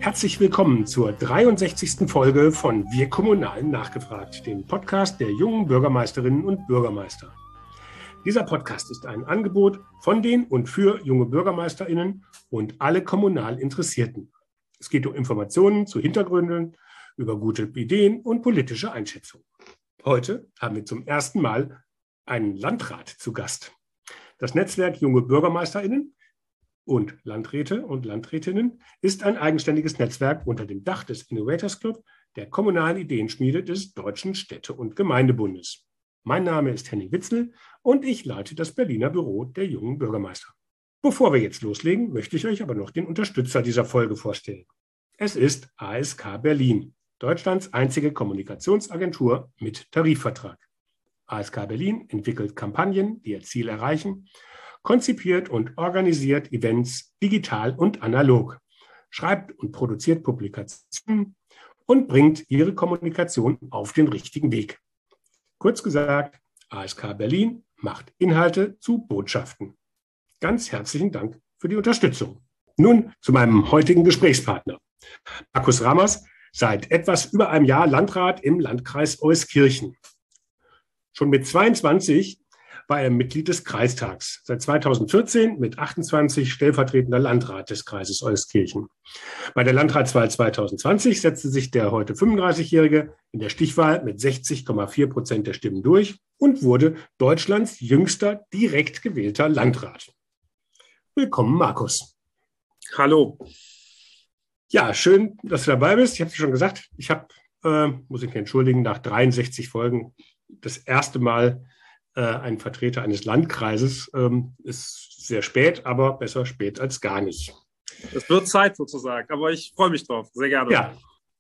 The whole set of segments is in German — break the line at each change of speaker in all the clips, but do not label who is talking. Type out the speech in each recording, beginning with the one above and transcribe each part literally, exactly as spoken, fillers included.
Herzlich willkommen zur dreiundsechzigsten Folge von Wir Kommunalen nachgefragt, dem Podcast der jungen Bürgermeisterinnen und Bürgermeister. Dieser Podcast ist ein Angebot von den und für junge BürgermeisterInnen und alle kommunal Interessierten. Es geht um Informationen zu Hintergründen, über gute Ideen und politische Einschätzungen. Heute haben wir zum ersten Mal einen Landrat zu Gast. Das Netzwerk Junge BürgermeisterInnen und Landräte und Landrätinnen ist ein eigenständiges Netzwerk unter dem Dach des Innovators Club, der kommunalen Ideenschmiede des Deutschen Städte- und Gemeindebundes. Mein Name ist Henning Witzel und ich leite das Berliner Büro der jungen Bürgermeister. Bevor wir jetzt loslegen, möchte ich euch aber noch den Unterstützer dieser Folge vorstellen. Es ist A S K Berlin, Deutschlands einzige Kommunikationsagentur mit Tarifvertrag. A S K Berlin entwickelt Kampagnen, die ihr Ziel erreichen, konzipiert und organisiert Events digital und analog, schreibt und produziert Publikationen und bringt ihre Kommunikation auf den richtigen Weg. Kurz gesagt, A S K Berlin macht Inhalte zu Botschaften. Ganz herzlichen Dank für die Unterstützung. Nun zu meinem heutigen Gesprächspartner. Markus Ramers, seit etwas über einem Jahr Landrat im Landkreis Euskirchen. Schon mit zweiundzwanzig war er Mitglied des Kreistags. Seit zweitausendvierzehn mit achtundzwanzig stellvertretender Landrat des Kreises Euskirchen. Bei der Landratswahl zweitausendzwanzig setzte sich der heute fünfunddreißigjährige in der Stichwahl mit sechzig Komma vier Prozent der Stimmen durch und wurde Deutschlands jüngster direkt gewählter Landrat. Willkommen, Markus.
Hallo.
Ja, schön, dass du dabei bist. Ich habe es schon gesagt, ich habe, äh, muss ich mich entschuldigen, nach dreiundsechzig Folgen das erste Mal äh, einen Vertreter eines Landkreises. Ähm, ist sehr spät, aber besser spät als gar nicht.
Es wird Zeit sozusagen, aber ich freue mich drauf, sehr gerne.
Ja,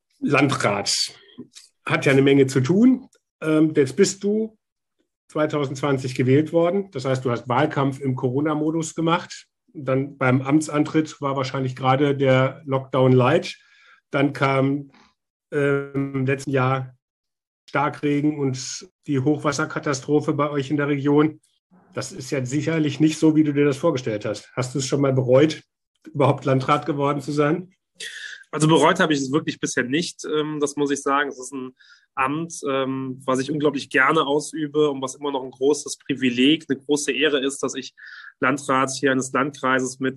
Landrat hat ja eine Menge zu tun. Ähm, jetzt bist du zweitausendzwanzig gewählt worden. Das heißt, du hast Wahlkampf im Corona-Modus gemacht. Dann beim Amtsantritt war wahrscheinlich gerade der Lockdown light. Dann kam äh, im letzten Jahr Starkregen und die Hochwasserkatastrophe bei euch in der Region. Das ist ja sicherlich nicht so, wie du dir das vorgestellt hast. Hast du es schon mal bereut, überhaupt Landrat geworden zu sein?
Also bereut habe ich es wirklich bisher nicht, das muss ich sagen. Es ist ein Amt, was ich unglaublich gerne ausübe und was immer noch ein großes Privileg, eine große Ehre ist, dass ich Landrat hier eines Landkreises mit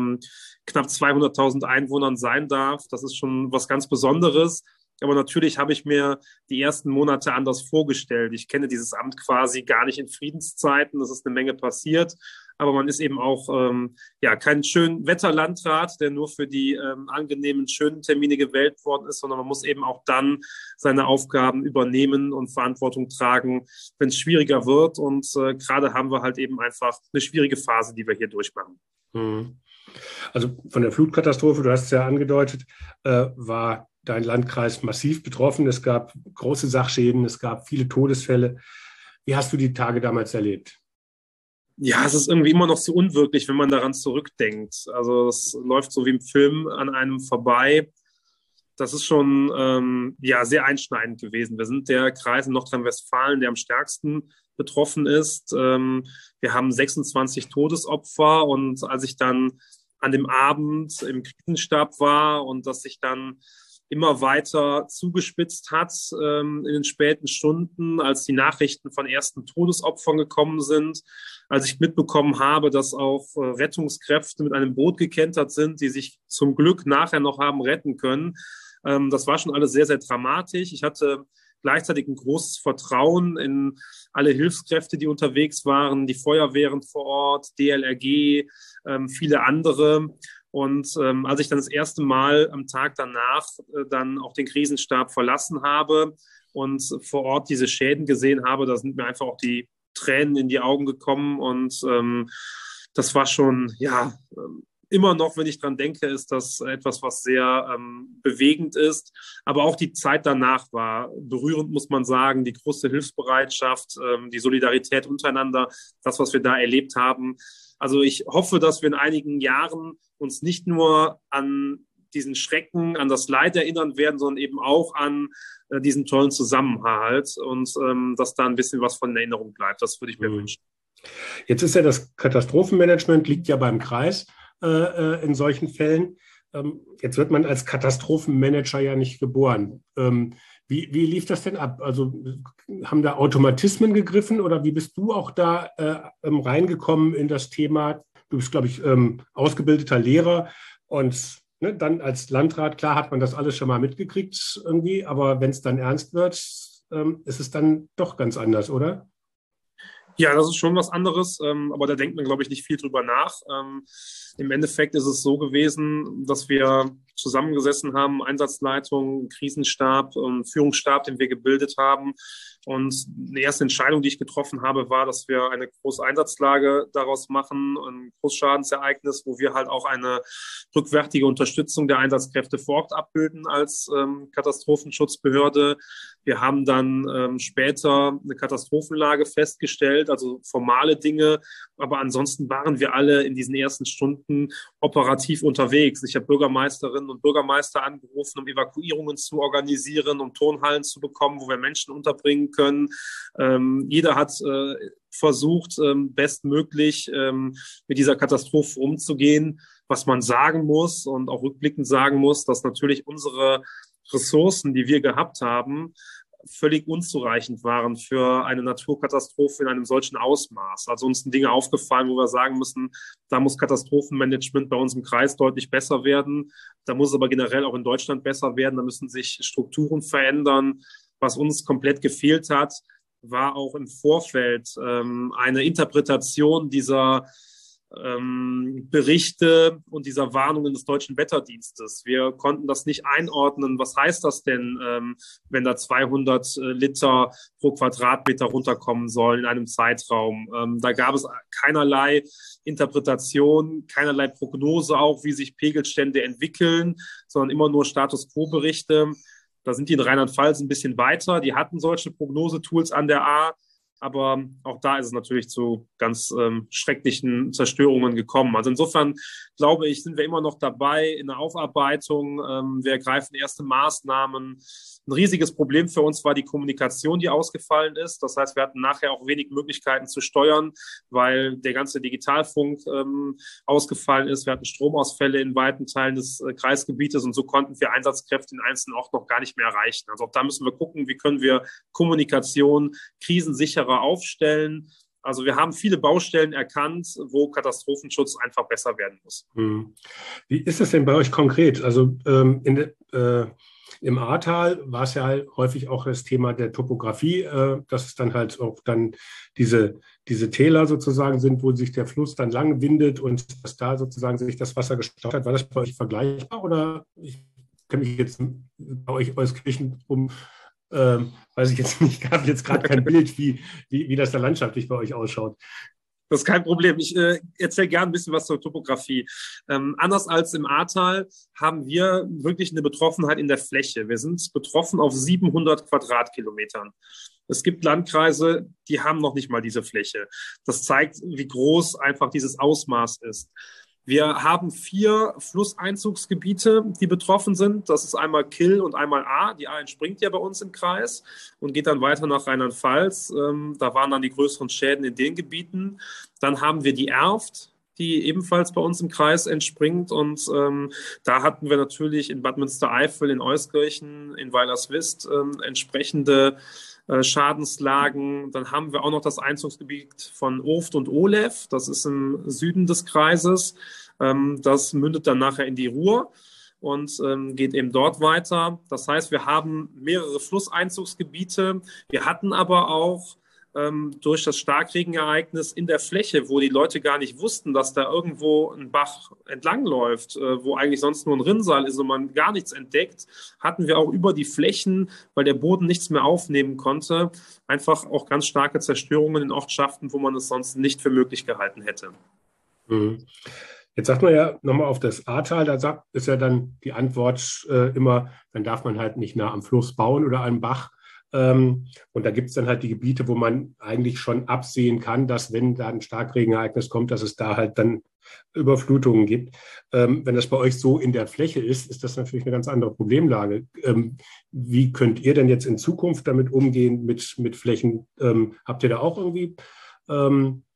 knapp zweihunderttausend Einwohnern sein darf. Das ist schon was ganz Besonderes. Aber natürlich habe ich mir die ersten Monate anders vorgestellt. Ich kenne dieses Amt quasi gar nicht in Friedenszeiten. Es ist eine Menge passiert. Aber man ist eben auch ähm, ja kein schön Wetterlandrat, der nur für die ähm, angenehmen, schönen Termine gewählt worden ist, sondern man muss eben auch dann seine Aufgaben übernehmen und Verantwortung tragen, wenn es schwieriger wird. Und äh, gerade haben wir halt eben einfach eine schwierige Phase, die wir hier durchmachen.
Mhm. Also von der Flutkatastrophe, du hast es ja angedeutet, äh, war dein Landkreis massiv betroffen. Es gab große Sachschäden, es gab viele Todesfälle. Wie hast du die Tage damals erlebt?
Ja, es ist irgendwie immer noch so unwirklich, wenn man daran zurückdenkt. Also es läuft so wie im Film an einem vorbei. Das ist schon ähm, ja, sehr einschneidend gewesen. Wir sind der Kreis in Nordrhein-Westfalen, der am stärksten betroffen ist. Ähm, wir haben sechsundzwanzig Todesopfer und als ich dann an dem Abend im Krisenstab war und das sich dann immer weiter zugespitzt hat ähm, in den späten Stunden, als die Nachrichten von ersten Todesopfern gekommen sind, als ich mitbekommen habe, dass auch äh, Rettungskräfte mit einem Boot gekentert sind, die sich zum Glück nachher noch haben retten können. Ähm, das war schon alles sehr, sehr dramatisch. Ich hatte gleichzeitig ein großes Vertrauen in alle Hilfskräfte, die unterwegs waren, die Feuerwehren vor Ort, D L R G, ähm, viele andere. Und ähm, als ich dann das erste Mal am Tag danach äh, dann auch den Krisenstab verlassen habe und vor Ort diese Schäden gesehen habe, da sind mir einfach auch die Tränen in die Augen gekommen. Und ähm, das war schon, ja, ähm, immer noch, wenn ich dran denke, ist das etwas, was sehr ähm, bewegend ist. Aber auch die Zeit danach war berührend, muss man sagen. Die große Hilfsbereitschaft, ähm, die Solidarität untereinander, das, was wir da erlebt haben. Also ich hoffe, dass wir in einigen Jahren uns nicht nur an diesen Schrecken, an das Leid erinnern werden, sondern eben auch an äh, diesen tollen Zusammenhalt und ähm, dass da ein bisschen was von Erinnerung bleibt. Das würde ich mir mhm. wünschen.
Jetzt ist ja das Katastrophenmanagement liegt ja beim Kreis äh, in solchen Fällen. Ähm, jetzt wird man als Katastrophenmanager ja nicht geboren. Ähm, wie, wie lief das denn ab? Also haben da Automatismen gegriffen oder wie bist du auch da äh, ähm, reingekommen in das Thema? Du bist, glaube ich, ähm, ausgebildeter Lehrer und ne, dann als Landrat, klar hat man das alles schon mal mitgekriegt irgendwie, aber wenn es dann ernst wird, ähm, ist es dann doch ganz anders, oder?
Ja, das ist schon was anderes, ähm, aber da denkt man, glaube ich, nicht viel drüber nach. Ähm, im Endeffekt ist es so gewesen, dass wir zusammengesessen haben, Einsatzleitung, Krisenstab, ähm, Führungsstab, den wir gebildet haben. Und die erste Entscheidung, die ich getroffen habe, war, dass wir eine große Einsatzlage daraus machen, ein Großschadensereignis, wo wir halt auch eine rückwärtige Unterstützung der Einsatzkräfte vor Ort abbilden als ähm, Katastrophenschutzbehörde. Wir haben dann ähm, später eine Katastrophenlage festgestellt, also formale Dinge. Aber ansonsten waren wir alle in diesen ersten Stunden operativ unterwegs. Ich habe Bürgermeisterinnen und Bürgermeister angerufen, um Evakuierungen zu organisieren, um Turnhallen zu bekommen, wo wir Menschen unterbringen können. Ähm, jeder hat äh, versucht, ähm, bestmöglich ähm, mit dieser Katastrophe umzugehen. Was man sagen muss und auch rückblickend sagen muss, dass natürlich unsere Ressourcen, die wir gehabt haben, völlig unzureichend waren für eine Naturkatastrophe in einem solchen Ausmaß. Also uns sind Dinge aufgefallen, wo wir sagen müssen, da muss Katastrophenmanagement bei uns im Kreis deutlich besser werden. Da muss es aber generell auch in Deutschland besser werden. Da müssen sich Strukturen verändern. Was uns komplett gefehlt hat, war auch im Vorfeld ähm, eine Interpretation dieser ähm, Berichte und dieser Warnungen des Deutschen Wetterdienstes. Wir konnten das nicht einordnen. Was heißt das denn, ähm, wenn da zweihundert Liter pro Quadratmeter runterkommen sollen in einem Zeitraum? Ähm, da gab es keinerlei Interpretation, keinerlei Prognose auch, wie sich Pegelstände entwickeln, sondern immer nur Status-Quo-Berichte. Da sind die in Rheinland-Pfalz ein bisschen weiter. Die hatten solche Prognosetools an der A. Aber auch da ist es natürlich zu ganz ähm, schrecklichen Zerstörungen gekommen. Also insofern, glaube ich, sind wir immer noch dabei in der Aufarbeitung. Ähm, wir ergreifen erste Maßnahmen. Ein riesiges Problem für uns war die Kommunikation, die ausgefallen ist. Das heißt, wir hatten nachher auch wenig Möglichkeiten zu steuern, weil der ganze Digitalfunk ähm, ausgefallen ist. Wir hatten Stromausfälle in weiten Teilen des äh, Kreisgebietes und so konnten wir Einsatzkräfte in einzelnen Orten noch gar nicht mehr erreichen. Also auch da müssen wir gucken, wie können wir Kommunikation krisensicherer aufstellen. Also wir haben viele Baustellen erkannt, wo Katastrophenschutz einfach besser werden muss.
Wie ist das denn bei euch konkret? Also ähm, in, äh, im Ahrtal war es ja halt häufig auch das Thema der Topografie, äh, dass es dann halt auch dann diese, diese Täler sozusagen sind, wo sich der Fluss dann lang windet und dass da sozusagen sich das Wasser gestaut hat. War das bei euch vergleichbar oder ich kenne mich jetzt bei euch aus Kirchen um Ähm, weiß ich jetzt nicht, ich habe jetzt gerade kein Bild, wie, wie, wie das da landschaftlich bei euch ausschaut.
Das ist kein Problem. Ich äh, erzähle gerne ein bisschen was zur Topografie. Ähm, anders als im Ahrtal haben wir wirklich eine Betroffenheit in der Fläche. Wir sind betroffen auf siebenhundert Quadratkilometern. Es gibt Landkreise, die haben noch nicht mal diese Fläche. Das zeigt, wie groß einfach dieses Ausmaß ist. Wir haben vier Flusseinzugsgebiete, die betroffen sind. Das ist einmal Kyll und einmal A. Die A entspringt ja bei uns im Kreis und geht dann weiter nach Rheinland-Pfalz. Ähm, da waren dann die größeren Schäden in den Gebieten. Dann haben wir die Erft, die ebenfalls bei uns im Kreis entspringt. Und ähm, da hatten wir natürlich in Bad Münstereifel, in Euskirchen, in Weilerswist ähm, entsprechende äh, Schadenslagen. Dann haben wir auch noch das Einzugsgebiet von Urft und Ohlev. Das ist im Süden des Kreises. Ähm, das mündet dann nachher in die Ruhr und ähm, geht eben dort weiter. Das heißt, wir haben mehrere Flusseinzugsgebiete. Wir hatten aber auch ähm, durch das Starkregenereignis in der Fläche, wo die Leute gar nicht wussten, dass da irgendwo ein Bach entlangläuft, äh, wo eigentlich sonst nur ein Rinnsal ist und man gar nichts entdeckt, hatten wir auch über die Flächen, weil der Boden nichts mehr aufnehmen konnte, einfach auch ganz starke Zerstörungen in Ortschaften, wo man es sonst nicht für möglich gehalten hätte.
Mhm. Jetzt sagt man ja nochmal auf das Ahrtal, da sagt, ist ja dann die Antwort äh, immer, dann darf man halt nicht nah am Fluss bauen oder einem Bach. Ähm, und da gibt es dann halt die Gebiete, wo man eigentlich schon absehen kann, dass wenn da ein Starkregenereignis kommt, dass es da halt dann Überflutungen gibt. Ähm, wenn das bei euch so in der Fläche ist, ist das natürlich eine ganz andere Problemlage. Ähm, wie könnt ihr denn jetzt in Zukunft damit umgehen mit, mit Flächen? Ähm, habt ihr da auch irgendwie ähm,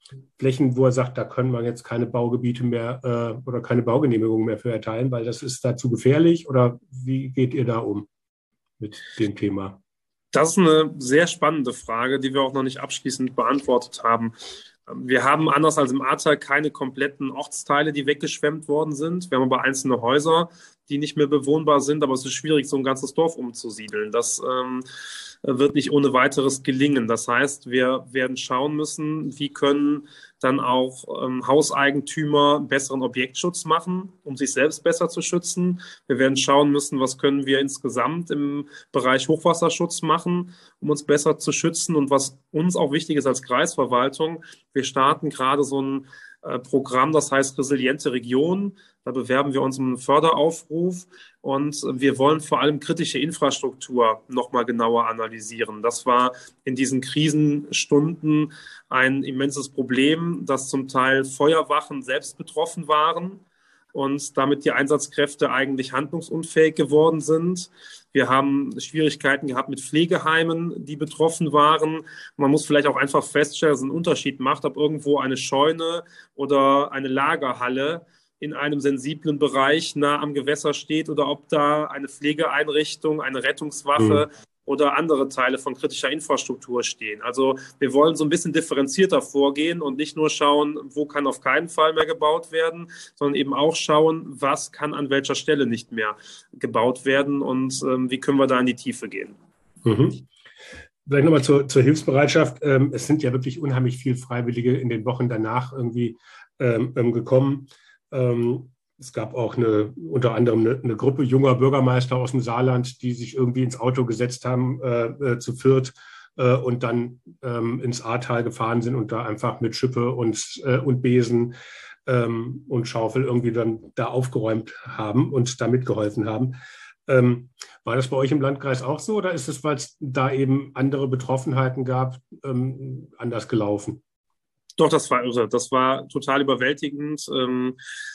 Flächen, wo er sagt, da können wir jetzt keine Baugebiete mehr äh, oder keine Baugenehmigungen mehr für erteilen, weil das ist dazu gefährlich? Oder wie geht ihr da um mit dem Thema?
Das ist eine sehr spannende Frage, die wir auch noch nicht abschließend beantwortet haben. Wir haben anders als im Ahrtal keine kompletten Ortsteile, die weggeschwemmt worden sind. Wir haben aber einzelne Häuser, die nicht mehr bewohnbar sind, aber es ist schwierig, so ein ganzes Dorf umzusiedeln. Das ähm, wird nicht ohne weiteres gelingen. Das heißt, wir werden schauen müssen, wie können dann auch ähm, Hauseigentümer besseren Objektschutz machen, um sich selbst besser zu schützen. Wir werden schauen müssen, was können wir insgesamt im Bereich Hochwasserschutz machen, um uns besser zu schützen. Und was uns auch wichtig ist als Kreisverwaltung, wir starten gerade so ein äh, Programm, das heißt Resiliente Region. Da bewerben wir uns um einen Förderaufruf und wir wollen vor allem kritische Infrastruktur nochmal genauer analysieren. Das war in diesen Krisenstunden ein immenses Problem, dass zum Teil Feuerwachen selbst betroffen waren und damit die Einsatzkräfte eigentlich handlungsunfähig geworden sind. Wir haben Schwierigkeiten gehabt mit Pflegeheimen, die betroffen waren. Man muss vielleicht auch einfach feststellen, dass es einen Unterschied macht, ob irgendwo eine Scheune oder eine Lagerhalle in einem sensiblen Bereich nah am Gewässer steht oder ob da eine Pflegeeinrichtung, eine Rettungswache mhm. oder andere Teile von kritischer Infrastruktur stehen. Also wir wollen so ein bisschen differenzierter vorgehen und nicht nur schauen, wo kann auf keinen Fall mehr gebaut werden, sondern eben auch schauen, was kann an welcher Stelle nicht mehr gebaut werden und ähm, wie können wir da in die Tiefe gehen.
Mhm. Vielleicht nochmal zur, zur Hilfsbereitschaft. Ähm, es sind ja wirklich unheimlich viele Freiwillige in den Wochen danach irgendwie ähm, gekommen. Ähm, es gab auch eine, unter anderem eine, eine Gruppe junger Bürgermeister aus dem Saarland, die sich irgendwie ins Auto gesetzt haben, äh, äh, zu viert äh, und dann ähm, ins Ahrtal gefahren sind und da einfach mit Schippe und, äh, und Besen ähm, und Schaufel irgendwie dann da aufgeräumt haben und da mitgeholfen haben. Ähm, war das bei euch im Landkreis auch so oder ist es, weil es da eben andere Betroffenheiten gab, ähm, anders gelaufen?
Doch, das war irre. Das war total überwältigend. Ähm,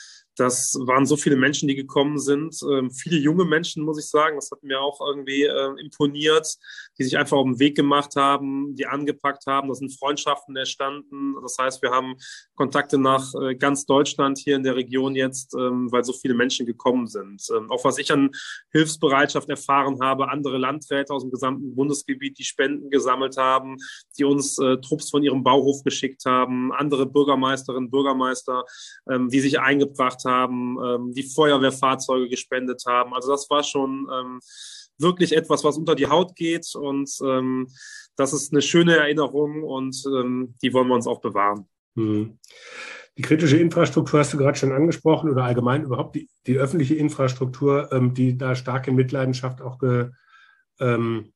Das waren so viele Menschen, die gekommen sind. Ähm, viele junge Menschen, muss ich sagen. Das hat mir auch irgendwie äh, imponiert, die sich einfach auf den Weg gemacht haben, die angepackt haben. Da sind Freundschaften entstanden. Das heißt, wir haben Kontakte nach äh, ganz Deutschland hier in der Region jetzt, ähm, weil so viele Menschen gekommen sind. Ähm, auch was ich an Hilfsbereitschaft erfahren habe, andere Landräte aus dem gesamten Bundesgebiet, die Spenden gesammelt haben, die uns äh, Trupps von ihrem Bauhof geschickt haben, andere Bürgermeisterinnen, Bürgermeister, ähm, die sich eingebracht haben, ähm, die Feuerwehrfahrzeuge gespendet haben. Also das war schon ähm, wirklich etwas, was unter die Haut geht und ähm, das ist eine schöne Erinnerung und ähm, die wollen wir uns auch bewahren.
Hm. Die kritische Infrastruktur hast du gerade schon angesprochen oder allgemein überhaupt die, die öffentliche Infrastruktur, ähm, die da stark in Mitleidenschaft auch ge, ähm,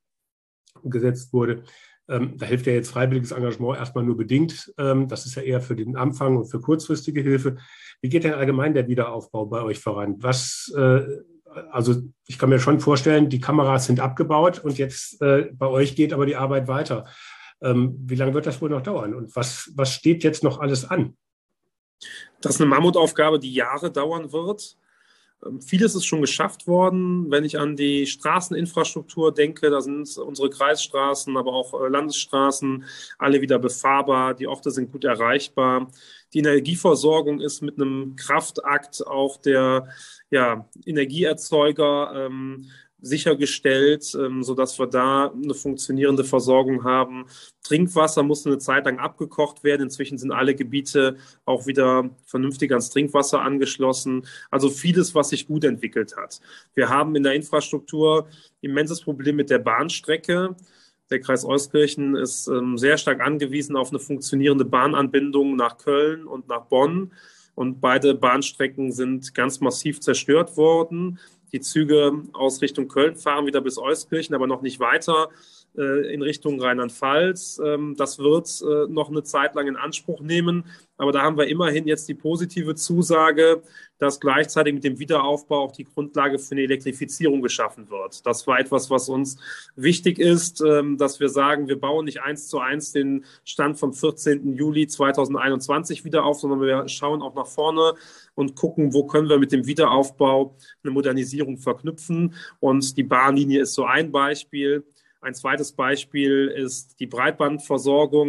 gesetzt wurde. Ähm, da hilft ja jetzt freiwilliges Engagement erstmal nur bedingt. Ähm, das ist ja eher für den Anfang und für kurzfristige Hilfe. Wie geht denn allgemein der Wiederaufbau bei euch voran? Was, äh, also ich kann mir schon vorstellen, die Kameras sind abgebaut und jetzt äh, bei euch geht aber die Arbeit weiter. Ähm, wie lange wird das wohl noch dauern? Und was, was steht jetzt noch alles an?
Das ist eine Mammutaufgabe, die Jahre dauern wird. Vieles ist schon geschafft worden. Wenn ich an die Straßeninfrastruktur denke, da sind unsere Kreisstraßen, aber auch Landesstraßen alle wieder befahrbar. Die Orte sind gut erreichbar. Die Energieversorgung ist mit einem Kraftakt auch der ja, Energieerzeuger ähm, sichergestellt, ähm, sodass wir da eine funktionierende Versorgung haben. Trinkwasser musste eine Zeit lang abgekocht werden. Inzwischen sind alle Gebiete auch wieder vernünftig ans Trinkwasser angeschlossen. Also vieles, was sich gut entwickelt hat. Wir haben in der Infrastruktur immenses Problem mit der Bahnstrecke. Der Kreis Euskirchen ist ähm, sehr stark angewiesen auf eine funktionierende Bahnanbindung nach Köln und nach Bonn. Und beide Bahnstrecken sind ganz massiv zerstört worden. Die Züge aus Richtung Köln fahren wieder bis Euskirchen, aber noch nicht weiter äh, in Richtung Rheinland-Pfalz. Ähm, das wird äh, noch eine Zeit lang in Anspruch nehmen. Aber da haben wir immerhin jetzt die positive Zusage, dass gleichzeitig mit dem Wiederaufbau auch die Grundlage für eine Elektrifizierung geschaffen wird. Das war etwas, was uns wichtig ist, ähm, dass wir sagen, wir bauen nicht eins zu eins den Stand vom vierzehnten Juli zweitausendeinundzwanzig wieder auf, sondern wir schauen auch nach vorne und gucken, wo können wir mit dem Wiederaufbau eine Modernisierung verknüpfen. Und die Bahnlinie ist so ein Beispiel. Ein zweites Beispiel ist die Breitbandversorgung.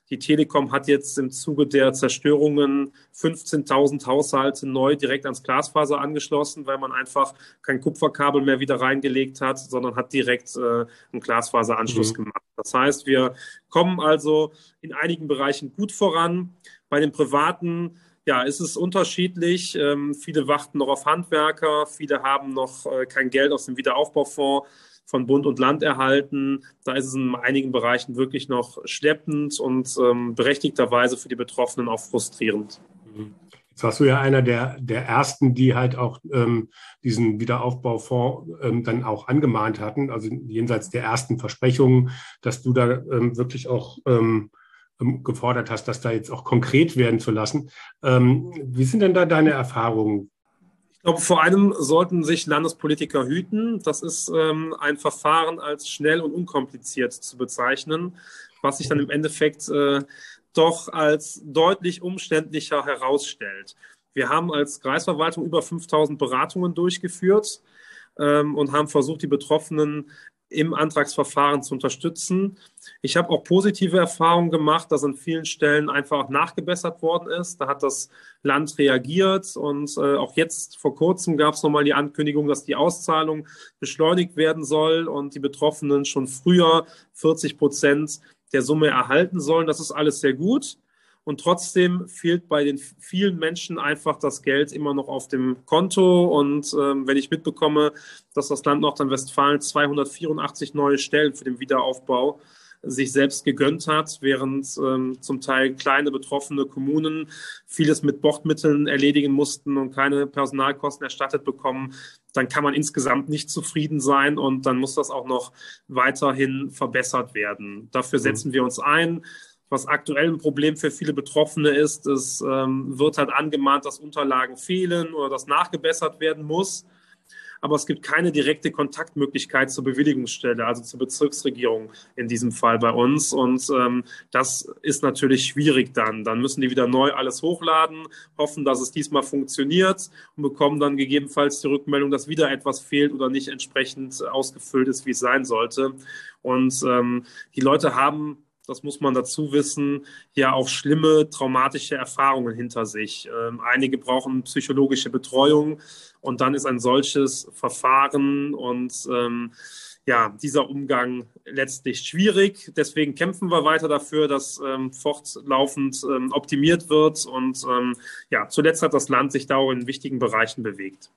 Die Telekom hat jetzt im Zuge der Zerstörungen fünfzehntausend Haushalte neu direkt ans Glasfaser angeschlossen, weil man einfach kein Kupferkabel mehr wieder reingelegt hat, sondern hat direkt äh, einen Glasfaseranschluss mhm. gemacht. Das heißt, wir kommen also in einigen Bereichen gut voran. Bei den Privaten ja, ist es unterschiedlich. Ähm, viele warten noch auf Handwerker, viele haben noch äh, kein Geld aus dem Wiederaufbaufonds von Bund und Land erhalten. Da ist es in einigen Bereichen wirklich noch schleppend und ähm, berechtigterweise für die Betroffenen auch frustrierend.
Jetzt warst du ja einer der, der Ersten, die halt auch ähm, diesen Wiederaufbaufonds ähm, dann auch angemahnt hatten, also jenseits der ersten Versprechungen, dass du da ähm, wirklich auch ähm, gefordert hast, das da jetzt auch konkret werden zu lassen. Ähm, wie sind denn da deine Erfahrungen?
Ich glaube, vor allem sollten sich Landespolitiker hüten. Das ist ähm, ein Verfahren als schnell und unkompliziert zu bezeichnen, was sich dann im Endeffekt äh, doch als deutlich umständlicher herausstellt. Wir haben als Kreisverwaltung über fünftausend Beratungen durchgeführt ähm, und haben versucht, die Betroffenen im Antragsverfahren zu unterstützen. Ich habe auch positive Erfahrungen gemacht, dass an vielen Stellen einfach nachgebessert worden ist. Da hat das Land reagiert und äh, auch jetzt vor kurzem gab es nochmal die Ankündigung, dass die Auszahlung beschleunigt werden soll und die Betroffenen schon früher vierzig Prozent der Summe erhalten sollen. Das ist alles sehr gut. Und trotzdem fehlt bei den vielen Menschen einfach das Geld immer noch auf dem Konto. Und ähm, wenn ich mitbekomme, dass das Land Nordrhein-Westfalen zweihundertvierundachtzig neue Stellen für den Wiederaufbau sich selbst gegönnt hat, während ähm, zum Teil kleine betroffene Kommunen vieles mit Bordmitteln erledigen mussten und keine Personalkosten erstattet bekommen, dann kann man insgesamt nicht zufrieden sein und dann muss das auch noch weiterhin verbessert werden. Dafür setzen wir uns ein. Was aktuell ein Problem für viele Betroffene ist, es ähm, wird halt angemahnt, dass Unterlagen fehlen oder dass nachgebessert werden muss. Aber es gibt keine direkte Kontaktmöglichkeit zur Bewilligungsstelle, also zur Bezirksregierung in diesem Fall bei uns. Und ähm, das ist natürlich schwierig dann. Dann müssen die wieder neu alles hochladen, hoffen, dass es diesmal funktioniert und bekommen dann gegebenenfalls die Rückmeldung, dass wieder etwas fehlt oder nicht entsprechend ausgefüllt ist, wie es sein sollte. Und ähm, die Leute haben, das muss man dazu wissen, ja auch schlimme traumatische Erfahrungen hinter sich. Ähm, einige brauchen psychologische Betreuung und dann ist ein solches Verfahren und ähm, ja, dieser Umgang letztlich schwierig. Deswegen kämpfen wir weiter dafür, dass ähm, fortlaufend ähm, optimiert wird und ähm, ja, zuletzt hat das Land sich da auch in wichtigen Bereichen bewegt.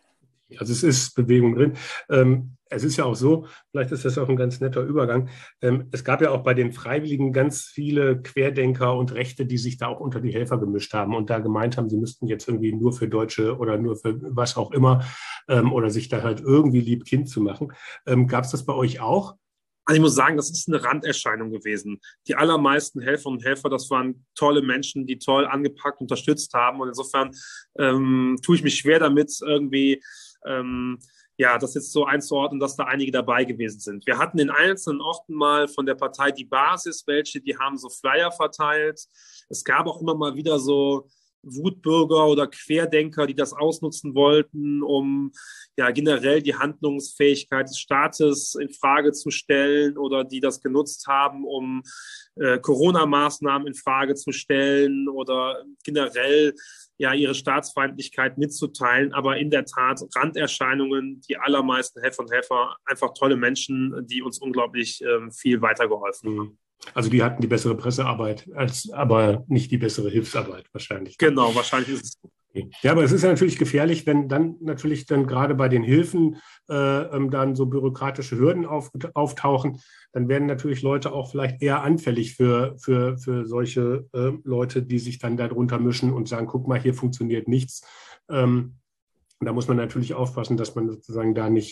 Also es ist Bewegung drin. Ähm, es ist ja auch so, vielleicht ist das auch ein ganz netter Übergang, ähm, es gab ja auch bei den Freiwilligen ganz viele Querdenker und Rechte, die sich da auch unter die Helfer gemischt haben und da gemeint haben, sie müssten jetzt irgendwie nur für Deutsche oder nur für was auch immer ähm, oder sich da halt irgendwie lieb Kind zu machen. Ähm, gab es das bei euch auch?
Also ich muss sagen, das ist eine Randerscheinung gewesen. Die allermeisten Helfer und Helfer, das waren tolle Menschen, die toll angepackt, unterstützt haben. Und insofern ähm, tue ich mich schwer damit, irgendwie ähm, ja, das jetzt so einzuordnen, dass da einige dabei gewesen sind. Wir hatten in einzelnen Orten mal von der Partei die Basis, welche, die haben so Flyer verteilt. Es gab auch immer mal wieder so Wutbürger oder Querdenker, die das ausnutzen wollten, um ja generell die Handlungsfähigkeit des Staates in Frage zu stellen oder die das genutzt haben, um äh, Corona-Maßnahmen in Frage zu stellen oder generell ja ihre Staatsfeindlichkeit mitzuteilen. Aber in der Tat Randerscheinungen, die allermeisten Helfer und Helfer, einfach tolle Menschen, die uns unglaublich äh, viel weitergeholfen haben.
Also die hatten die bessere Pressearbeit, als, aber nicht die bessere Hilfsarbeit wahrscheinlich.
Genau, wahrscheinlich ist es so.
Ja, aber es ist ja natürlich gefährlich, wenn dann natürlich dann gerade bei den Hilfen äh, ähm, dann so bürokratische Hürden auf, auftauchen, dann werden natürlich Leute auch vielleicht eher anfällig für, für, für solche äh, Leute, die sich dann darunter mischen und sagen, guck mal, hier funktioniert nichts. Ähm, und da muss man natürlich aufpassen, dass man sozusagen da nicht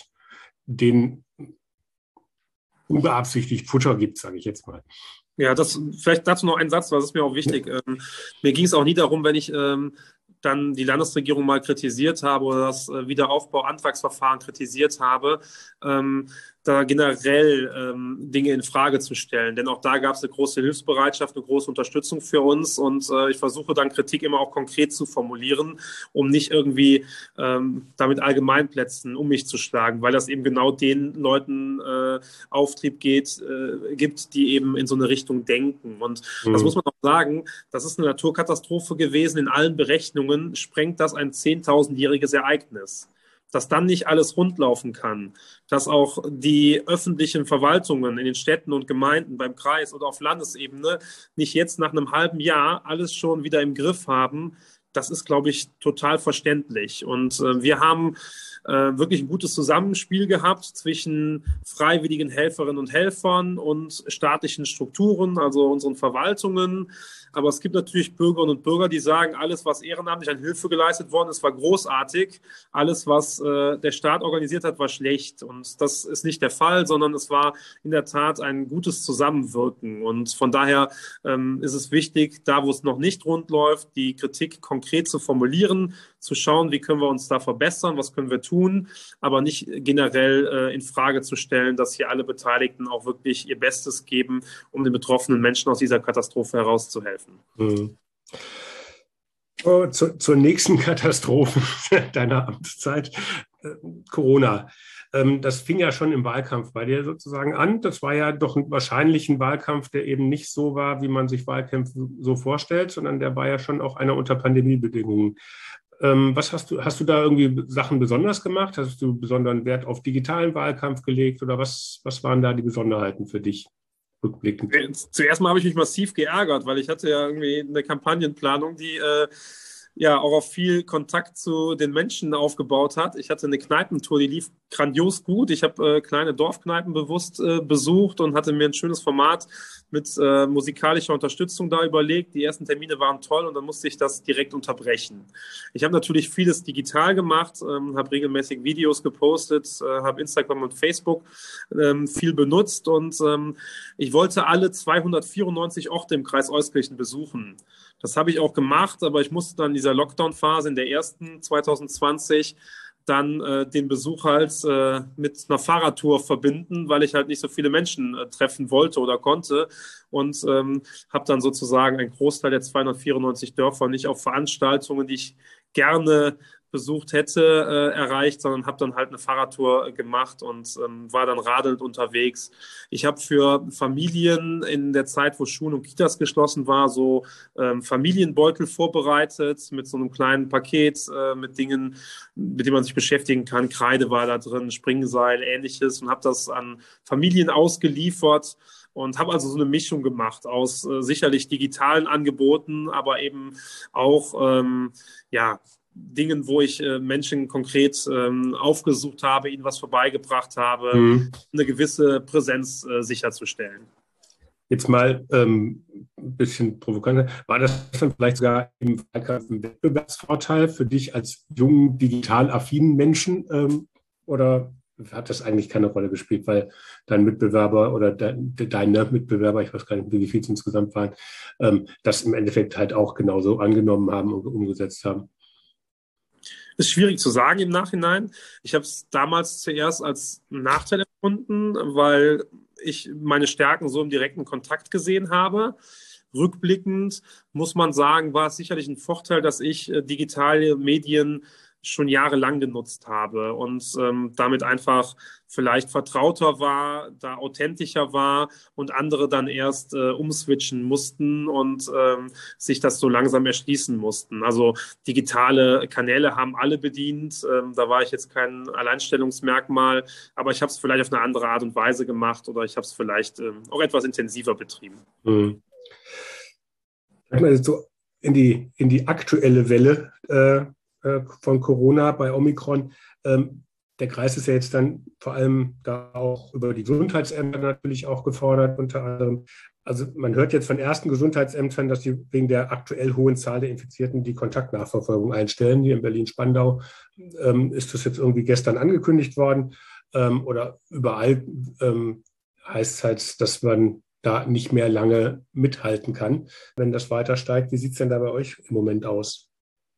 den unbeabsichtigt Futter gibt, sage ich jetzt mal.
Ja, das vielleicht dazu noch ein Satz, was ist mir auch wichtig. Ja. Ähm, mir ging es auch nie darum, wenn ich ähm, dann die Landesregierung mal kritisiert habe oder das äh, Wiederaufbauantragsverfahren kritisiert habe, ähm, da generell ähm, Dinge in Frage zu stellen. Denn auch da gab es eine große Hilfsbereitschaft, eine große Unterstützung für uns. Und äh, ich versuche dann Kritik immer auch konkret zu formulieren, um nicht irgendwie ähm, damit Allgemeinplätzen um mich zu schlagen, weil das eben genau den Leuten äh, Auftrieb geht, äh, gibt, die eben in so eine Richtung denken. Und mhm. das muss man auch sagen, das ist eine Naturkatastrophe gewesen. In allen Berechnungen sprengt das ein zehntausendjähriges Ereignis. Dass dann nicht alles rundlaufen kann, dass auch die öffentlichen Verwaltungen in den Städten und Gemeinden, beim Kreis oder auf Landesebene nicht jetzt nach einem halben Jahr alles schon wieder im Griff haben, das ist, glaube ich, total verständlich. Und äh, wir haben äh, wirklich ein gutes Zusammenspiel gehabt zwischen freiwilligen Helferinnen und Helfern und staatlichen Strukturen, also unseren Verwaltungen. Aber es gibt natürlich Bürgerinnen und Bürger, die sagen, alles, was ehrenamtlich an Hilfe geleistet worden ist, war großartig. Alles, was äh, der Staat organisiert hat, war schlecht. Und das ist nicht der Fall, sondern es war in der Tat ein gutes Zusammenwirken. Und von daher ähm, ist es wichtig, da wo es noch nicht rund läuft, die Kritik konkret zu formulieren, zu schauen, wie können wir uns da verbessern, was können wir tun, aber nicht generell äh, in Frage zu stellen, dass hier alle Beteiligten auch wirklich ihr Bestes geben, um den betroffenen Menschen aus dieser Katastrophe herauszuhelfen.
Mhm. Oh, zu, zur nächsten Katastrophe deiner Amtszeit, äh, Corona. Ähm, das fing ja schon im Wahlkampf bei dir sozusagen an. Das war ja doch wahrscheinlich ein Wahlkampf, der eben nicht so war, wie man sich Wahlkämpfe so vorstellt, sondern der war ja schon auch einer unter Pandemiebedingungen. Ähm, was hast du, hast du da irgendwie Sachen besonders gemacht? Hast du besonderen Wert auf digitalen Wahlkampf gelegt oder was, was waren da die Besonderheiten für dich? Rückblickend.
Zuerst mal habe ich mich massiv geärgert, weil ich hatte ja irgendwie eine Kampagnenplanung, die äh, ja auch auf viel Kontakt zu den Menschen aufgebaut hat. Ich hatte eine Kneipentour, die lief grandios gut. Ich habe äh, kleine Dorfkneipen bewusst äh, besucht und hatte mir ein schönes Format mit äh, musikalischer Unterstützung da überlegt. Die ersten Termine waren toll und dann musste ich das direkt unterbrechen. Ich habe natürlich vieles digital gemacht, ähm, habe regelmäßig Videos gepostet, äh, habe Instagram und Facebook ähm, viel benutzt und ähm, ich wollte alle zweihundertvierundneunzig Orte im Kreis Euskirchen besuchen. Das habe ich auch gemacht, aber ich musste dann in dieser Lockdown-Phase in der ersten zwanzig zwanzig dann äh, den Besuch halt äh, mit einer Fahrradtour verbinden, weil ich halt nicht so viele Menschen äh, treffen wollte oder konnte und ähm, habe dann sozusagen einen Großteil der zweihundertvierundneunzig Dörfer nicht auf Veranstaltungen, die ich gerne besucht hätte, äh, erreicht, sondern habe dann halt eine Fahrradtour gemacht und ähm, war dann radelnd unterwegs. Ich habe für Familien in der Zeit, wo Schulen und Kitas geschlossen war, so ähm, Familienbeutel vorbereitet mit so einem kleinen Paket äh, mit Dingen, mit denen man sich beschäftigen kann. Kreide war da drin, Springseil, ähnliches und habe das an Familien ausgeliefert und habe also so eine Mischung gemacht aus äh, sicherlich digitalen Angeboten, aber eben auch ähm, ja Dingen, wo ich äh, Menschen konkret ähm, aufgesucht habe, ihnen was vorbeigebracht habe, mhm. eine gewisse Präsenz äh, sicherzustellen.
Jetzt mal ähm, ein bisschen provokant. War das dann vielleicht sogar im Wahlkampf ein Wettbewerbsvorteil für dich als jungen, digital affinen Menschen? Ähm, oder hat das eigentlich keine Rolle gespielt, weil dein Mitbewerber oder de, de, deine Mitbewerber, ich weiß gar nicht, wie viel es insgesamt waren, ähm, das im Endeffekt halt auch genauso angenommen haben und umgesetzt haben?
Ist schwierig zu sagen im Nachhinein. Ich habe es damals zuerst als Nachteil empfunden, weil ich meine Stärken so im direkten Kontakt gesehen habe. Rückblickend muss man sagen, war es sicherlich ein Vorteil, dass ich äh, digitale Medien schon jahrelang genutzt habe und ähm, damit einfach vielleicht vertrauter war, da authentischer war und andere dann erst äh, umswitchen mussten und ähm, sich das so langsam erschließen mussten. Also digitale Kanäle haben alle bedient. Ähm, da war ich jetzt kein Alleinstellungsmerkmal, aber ich habe es vielleicht auf eine andere Art und Weise gemacht oder ich habe es vielleicht ähm, auch etwas intensiver betrieben.
Mhm. Ich meine, so in die, in die aktuelle Welle äh von Corona bei Omikron. Ähm, der Kreis ist ja jetzt dann vor allem da auch über die Gesundheitsämter natürlich auch gefordert, unter anderem. Also man hört jetzt von ersten Gesundheitsämtern, dass sie wegen der aktuell hohen Zahl der Infizierten die Kontaktnachverfolgung einstellen. Hier in Berlin-Spandau ähm, ist das jetzt irgendwie gestern angekündigt worden. Ähm, oder überall ähm, heißt es halt, dass man da nicht mehr lange mithalten kann, wenn das weiter steigt. Wie sieht es denn da bei euch im Moment aus?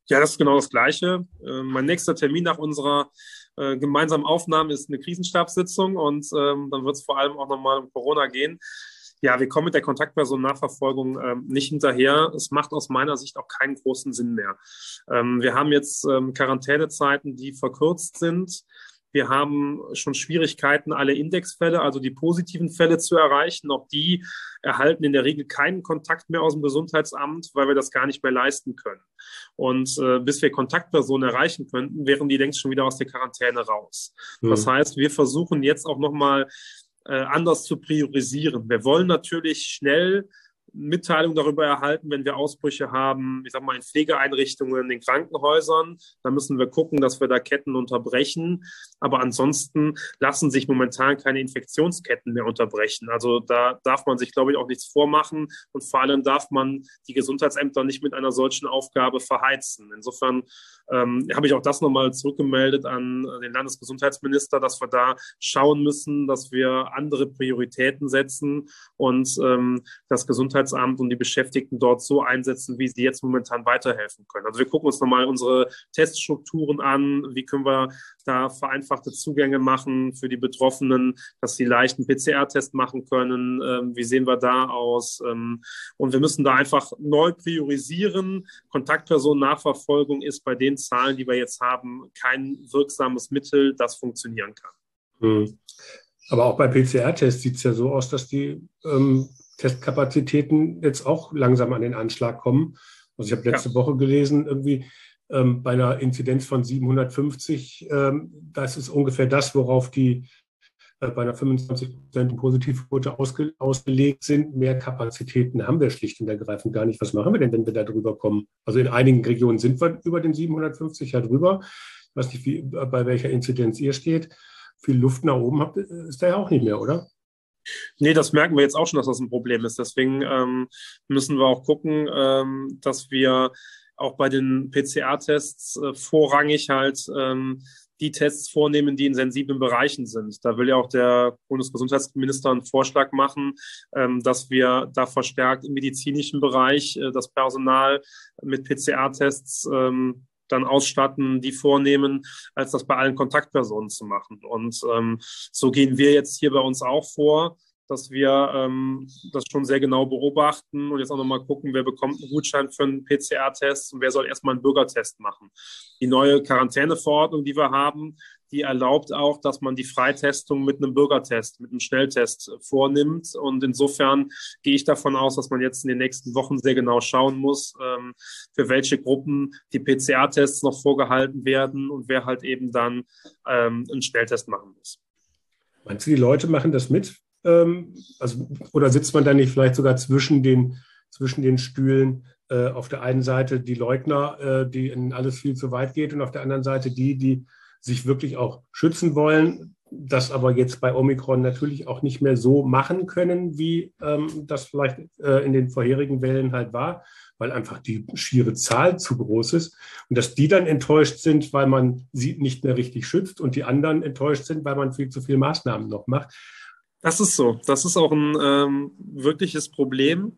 Ja, das ist genau das Gleiche. Äh, mein nächster Termin nach unserer äh, gemeinsamen Aufnahme ist eine Krisenstabssitzung und ähm, dann wird es vor allem auch nochmal um Corona gehen. Ja, wir kommen mit der Kontaktpersonennachverfolgung ähm, nicht hinterher. Es macht aus meiner Sicht auch keinen großen Sinn mehr. Ähm, wir haben jetzt ähm, Quarantänezeiten, die verkürzt sind. Wir haben schon Schwierigkeiten, alle Indexfälle, also die positiven Fälle zu erreichen. Auch die erhalten in der Regel keinen Kontakt mehr aus dem Gesundheitsamt, weil wir das gar nicht mehr leisten können. Und äh, bis wir Kontaktpersonen erreichen könnten, wären die längst schon wieder aus der Quarantäne raus. Mhm. Das heißt, wir versuchen jetzt auch nochmal äh, anders zu priorisieren. Wir wollen natürlich schnell Mitteilung darüber erhalten, wenn wir Ausbrüche haben, ich sag mal in Pflegeeinrichtungen, in Krankenhäusern. Da müssen wir gucken, dass wir da Ketten unterbrechen. Aber ansonsten lassen sich momentan keine Infektionsketten mehr unterbrechen. Also da darf man sich, glaube ich, auch nichts vormachen. Und vor allem darf man die Gesundheitsämter nicht mit einer solchen Aufgabe verheizen. Insofern ähm, habe ich auch das nochmal zurückgemeldet an den Landesgesundheitsminister, dass wir da schauen müssen, dass wir andere Prioritäten setzen und ähm, das Gesundheitsamt und die Beschäftigten dort so einsetzen, wie sie jetzt momentan weiterhelfen können. Also wir gucken uns nochmal unsere Teststrukturen an, wie können wir da vereinfachte Zugänge machen für die Betroffenen, dass sie leicht einen P C R-Test machen können, ähm, wie sehen wir da aus, ähm, und wir müssen da einfach neu priorisieren. Kontaktpersonennachverfolgung ist bei den Zahlen, die wir jetzt haben, kein wirksames Mittel, das funktionieren kann.
Hm. Aber auch bei P C R-Tests sieht es ja so aus, dass die ähm Testkapazitäten jetzt auch langsam an den Anschlag kommen. Also ich habe letzte ja. Woche gelesen, irgendwie ähm, bei einer Inzidenz von siebenhundertfünfzig, ähm, das ist ungefähr das, worauf die äh, bei einer fünfundzwanzig Prozent Positivquote ausge, ausgelegt sind. Mehr Kapazitäten haben wir schlicht und ergreifend gar nicht. Was machen wir denn, wenn wir da drüber kommen? Also in einigen Regionen sind wir über den siebenhundertfünfzig ja drüber. Ich weiß nicht, wie, bei welcher Inzidenz ihr steht. Viel Luft nach oben habt, ist da ja auch nicht mehr, oder?
Nee, das merken wir jetzt auch schon, dass das ein Problem ist. Deswegen ähm, müssen wir auch gucken, ähm, dass wir auch bei den P C R-Tests äh, vorrangig halt ähm, die Tests vornehmen, die in sensiblen Bereichen sind. Da will ja auch der Bundesgesundheitsminister einen Vorschlag machen, ähm, dass wir da verstärkt im medizinischen Bereich äh, das Personal mit P C R-Tests ähm, dann ausstatten, die vornehmen, als das bei allen Kontaktpersonen zu machen. Und ähm, so gehen wir jetzt hier bei uns auch vor, dass wir ähm, das schon sehr genau beobachten und jetzt auch nochmal gucken, wer bekommt einen Gutschein für einen P C R-Test und wer soll erstmal einen Bürgertest machen. Die neue Quarantäneverordnung, die wir haben, die erlaubt auch, dass man die Freitestung mit einem Bürgertest, mit einem Schnelltest vornimmt. Und insofern gehe ich davon aus, dass man jetzt in den nächsten Wochen sehr genau schauen muss, ähm, für welche Gruppen die P C R-Tests noch vorgehalten werden und wer halt eben dann ähm, einen Schnelltest machen muss.
Meinst du, die Leute machen das mit? Ähm, also, oder sitzt man da nicht vielleicht sogar zwischen den, zwischen den Stühlen? Äh, auf der einen Seite die Leugner, äh, die in alles viel zu weit geht, und auf der anderen Seite die, die sich wirklich auch schützen wollen, das aber jetzt bei Omikron natürlich auch nicht mehr so machen können, wie ähm, das vielleicht äh, in den vorherigen Wellen halt war, weil einfach die schiere Zahl zu groß ist, und dass die dann enttäuscht sind, weil man sie nicht mehr richtig schützt, und die anderen enttäuscht sind, weil man viel zu viele Maßnahmen noch macht.
Das ist so. Das ist auch ein ähm, wirkliches Problem.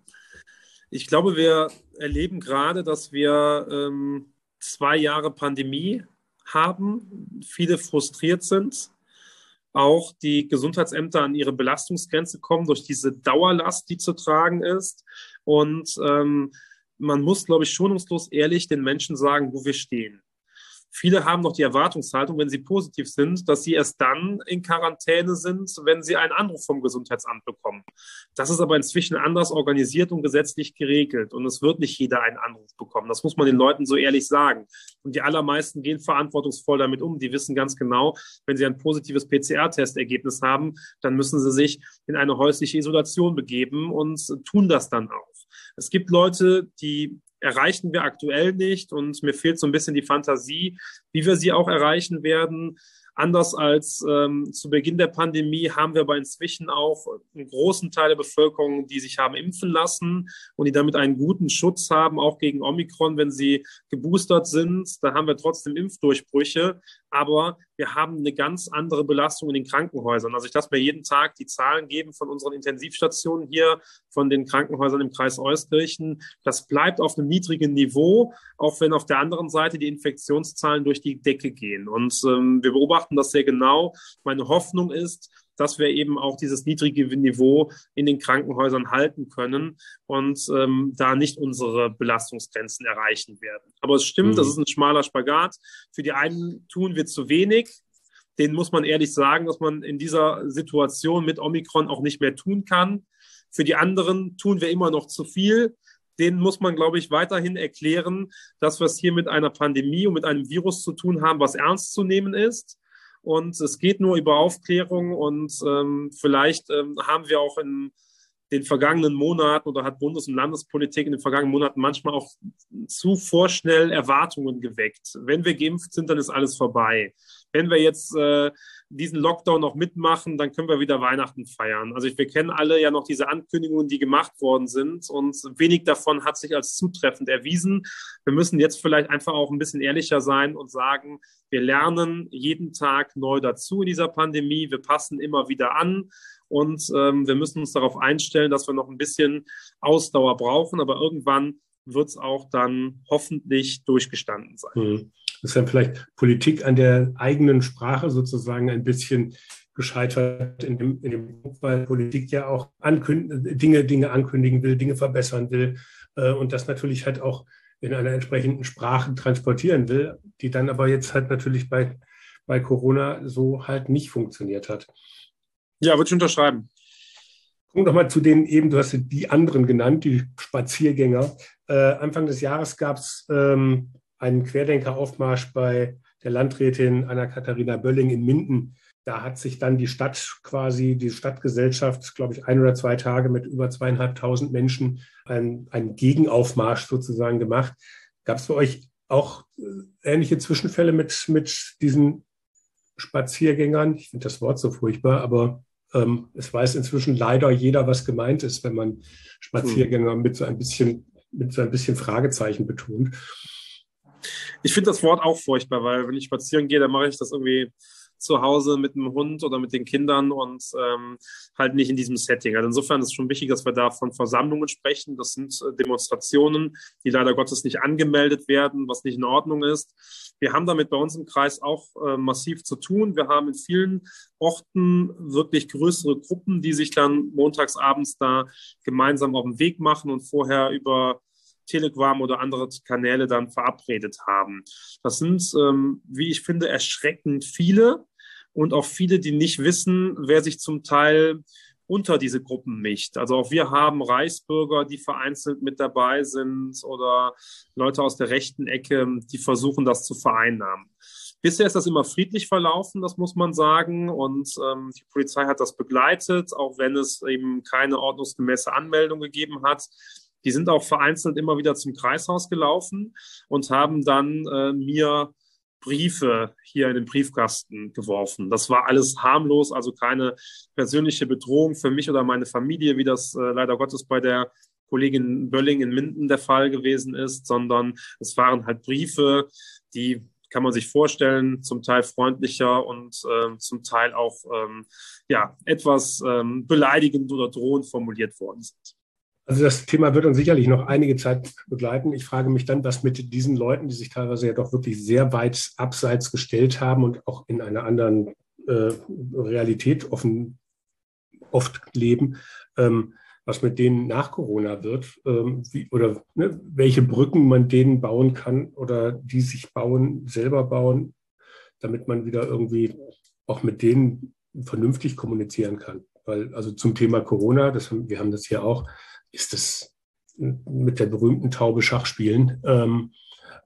Ich glaube, wir erleben gerade, dass wir ähm, zwei Jahre Pandemie haben, viele frustriert sind, auch die Gesundheitsämter an ihre Belastungsgrenze kommen durch diese Dauerlast, die zu tragen ist. Und ähm, man muss, glaube ich, schonungslos ehrlich den Menschen sagen, wo wir stehen. Viele haben noch die Erwartungshaltung, wenn sie positiv sind, dass sie erst dann in Quarantäne sind, wenn sie einen Anruf vom Gesundheitsamt bekommen. Das ist aber inzwischen anders organisiert und gesetzlich geregelt. Und es wird nicht jeder einen Anruf bekommen. Das muss man den Leuten so ehrlich sagen. Und die allermeisten gehen verantwortungsvoll damit um. Die wissen ganz genau, wenn sie ein positives P C R-Testergebnis haben, dann müssen sie sich in eine häusliche Isolation begeben und tun das dann auch. Es gibt Leute, die erreichen wir aktuell nicht, und mir fehlt so ein bisschen die Fantasie, wie wir sie auch erreichen werden. Anders als ähm, zu Beginn der Pandemie haben wir aber inzwischen auch einen großen Teil der Bevölkerung, die sich haben impfen lassen und die damit einen guten Schutz haben, auch gegen Omikron, wenn sie geboostert sind. Da haben wir trotzdem Impfdurchbrüche, aber wir haben eine ganz andere Belastung in den Krankenhäusern. Also ich lasse mir jeden Tag die Zahlen geben von unseren Intensivstationen hier, von den Krankenhäusern im Kreis Euskirchen. Das bleibt auf einem niedrigen Niveau, auch wenn auf der anderen Seite die Infektionszahlen durch die Decke gehen. Und ähm, wir beobachten das sehr genau. Meine Hoffnung ist, dass wir eben auch dieses niedrige Niveau in den Krankenhäusern halten können und ähm, da nicht unsere Belastungsgrenzen erreichen werden. Aber es stimmt, mhm. das ist ein schmaler Spagat. Für die einen tun wir zu wenig. Den muss man ehrlich sagen, dass man in dieser Situation mit Omikron auch nicht mehr tun kann. Für die anderen tun wir immer noch zu viel. Denen muss man, glaube ich, weiterhin erklären, dass wir es hier mit einer Pandemie und mit einem Virus zu tun haben, was ernst zu nehmen ist. Und es geht nur über Aufklärung und ähm, vielleicht ähm, haben wir auch in den vergangenen Monaten oder hat Bundes- und Landespolitik in den vergangenen Monaten manchmal auch zu vorschnell Erwartungen geweckt. Wenn wir geimpft sind, dann ist alles vorbei. Wenn wir jetzt äh, diesen Lockdown noch mitmachen, dann können wir wieder Weihnachten feiern. Also ich, wir kennen alle ja noch diese Ankündigungen, die gemacht worden sind und wenig davon hat sich als zutreffend erwiesen. Wir müssen jetzt vielleicht einfach auch ein bisschen ehrlicher sein und sagen, wir lernen jeden Tag neu dazu in dieser Pandemie. Wir passen immer wieder an und ähm, wir müssen uns darauf einstellen, dass wir noch ein bisschen Ausdauer brauchen, aber irgendwann wird es auch dann hoffentlich durchgestanden sein.
Hm. Das ist dann vielleicht Politik an der eigenen Sprache sozusagen ein bisschen gescheitert in dem, in dem Punkt, weil Politik ja auch ankünd- Dinge, Dinge ankündigen will, Dinge verbessern will äh, und das natürlich halt auch in einer entsprechenden Sprache transportieren will, die dann aber jetzt halt natürlich bei, bei Corona so halt nicht funktioniert hat.
Ja, würde ich unterschreiben.
Gucken wir doch mal zu den eben, du hast die anderen genannt, die Spaziergänger. Äh, Anfang des Jahres gab es ähm, einen Querdenker-Aufmarsch bei der Landrätin Anna-Katharina Bölling in Minden. Da hat sich dann die Stadt quasi, die Stadtgesellschaft, glaube ich, ein oder zwei Tage mit über zweieinhalbtausend Menschen einen, einen Gegenaufmarsch sozusagen gemacht. Gab es bei euch auch ähnliche Zwischenfälle mit, mit diesen Spaziergängern? Ich finde das Wort so furchtbar, aber ähm, es weiß inzwischen leider jeder, was gemeint ist, wenn man Spaziergänger mit so ein bisschen, mit so ein bisschen Fragezeichen betont.
Ich finde das Wort auch furchtbar, weil wenn ich spazieren gehe, dann mache ich das irgendwie zu Hause mit dem Hund oder mit den Kindern und ähm, halt nicht in diesem Setting. Also insofern ist es schon wichtig, dass wir da von Versammlungen sprechen. Das sind äh, Demonstrationen, die leider Gottes nicht angemeldet werden, was nicht in Ordnung ist. Wir haben damit bei uns im Kreis auch äh, massiv zu tun. Wir haben in vielen Orten wirklich größere Gruppen, die sich dann montagsabends da gemeinsam auf den Weg machen und vorher über Telegram oder andere Kanäle dann verabredet haben. Das sind, ähm, wie ich finde, erschreckend viele und auch viele, die nicht wissen, wer sich zum Teil unter diese Gruppen mischt. Also auch wir haben Reichsbürger, die vereinzelt mit dabei sind oder Leute aus der rechten Ecke, die versuchen, das zu vereinnahmen. Bisher ist das immer friedlich verlaufen, das muss man sagen. Und ähm, die Polizei hat das begleitet, auch wenn es eben keine ordnungsgemäße Anmeldung gegeben hat. Die sind auch vereinzelt immer wieder zum Kreishaus gelaufen und haben dann äh, mir Briefe hier in den Briefkasten geworfen. Das war alles harmlos, also keine persönliche Bedrohung für mich oder meine Familie, wie das äh, leider Gottes bei der Kollegin Bölling in Minden der Fall gewesen ist, sondern es waren halt Briefe, die, kann man sich vorstellen, zum Teil freundlicher und äh, zum Teil auch ähm, ja, etwas ähm, beleidigend oder drohend formuliert worden sind.
Also das Thema wird uns sicherlich noch einige Zeit begleiten. Ich frage mich dann, was mit diesen Leuten, die sich teilweise ja doch wirklich sehr weit abseits gestellt haben und auch in einer anderen äh, Realität offen, oft leben, ähm, was mit denen nach Corona wird, ähm, wie, oder ne, welche Brücken man denen bauen kann oder die sich bauen, selber bauen, damit man wieder irgendwie auch mit denen vernünftig kommunizieren kann. Weil also zum Thema Corona, das haben, wir haben das hier auch, ist es mit der berühmten Taube Schach spielen. Ähm,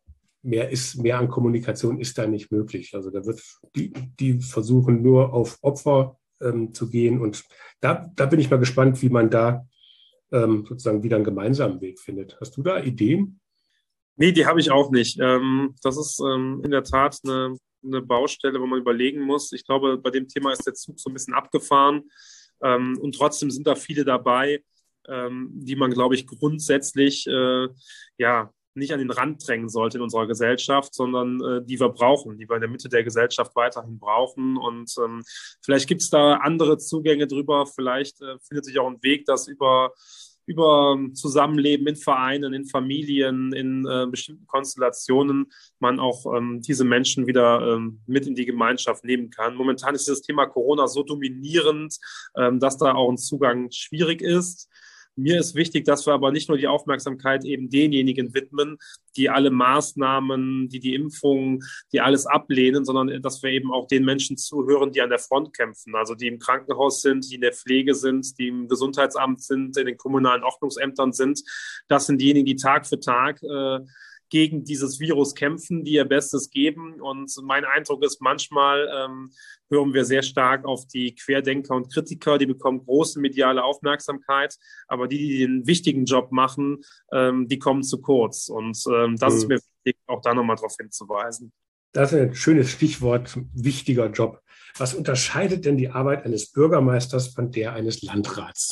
mehr ist, mehr an Kommunikation ist da nicht möglich. Also da wird, die, die versuchen nur auf Opfer ähm, zu gehen. Und da, da bin ich mal gespannt, wie man da ähm, sozusagen wieder einen gemeinsamen Weg findet. Hast du da Ideen?
Nee, die habe ich auch nicht. Ähm, das ist ähm, in der Tat eine, eine Baustelle, wo man überlegen muss. Ich glaube, bei dem Thema ist der Zug so ein bisschen abgefahren. Ähm, und trotzdem sind da viele dabei, die man, glaube ich, grundsätzlich äh, ja nicht an den Rand drängen sollte in unserer Gesellschaft, sondern äh, die wir brauchen, die wir in der Mitte der Gesellschaft weiterhin brauchen. Und ähm, vielleicht gibt es da andere Zugänge drüber, vielleicht äh, findet sich auch ein Weg, das über über Zusammenleben in Vereinen, in Familien, in äh, bestimmten Konstellationen man auch ähm, diese Menschen wieder ähm, mit in die Gemeinschaft nehmen kann. Momentan ist das Thema Corona so dominierend, ähm, dass da auch ein Zugang schwierig ist. Mir ist wichtig, dass wir aber nicht nur die Aufmerksamkeit eben denjenigen widmen, die alle Maßnahmen, die die Impfungen, die alles ablehnen, sondern dass wir eben auch den Menschen zuhören, die an der Front kämpfen, also die im Krankenhaus sind, die in der Pflege sind, die im Gesundheitsamt sind, in den kommunalen Ordnungsämtern sind. Das sind diejenigen, die Tag für Tag äh, gegen dieses Virus kämpfen, die ihr Bestes geben. Und mein Eindruck ist, manchmal ähm, hören wir sehr stark auf die Querdenker und Kritiker, die bekommen große mediale Aufmerksamkeit, aber die, die den wichtigen Job machen, ähm, die kommen zu kurz. Und ähm, das mhm. ist mir wichtig, auch da nochmal darauf hinzuweisen.
Das ist ein schönes Stichwort, wichtiger Job. Was unterscheidet denn die Arbeit eines Bürgermeisters von der eines Landrats?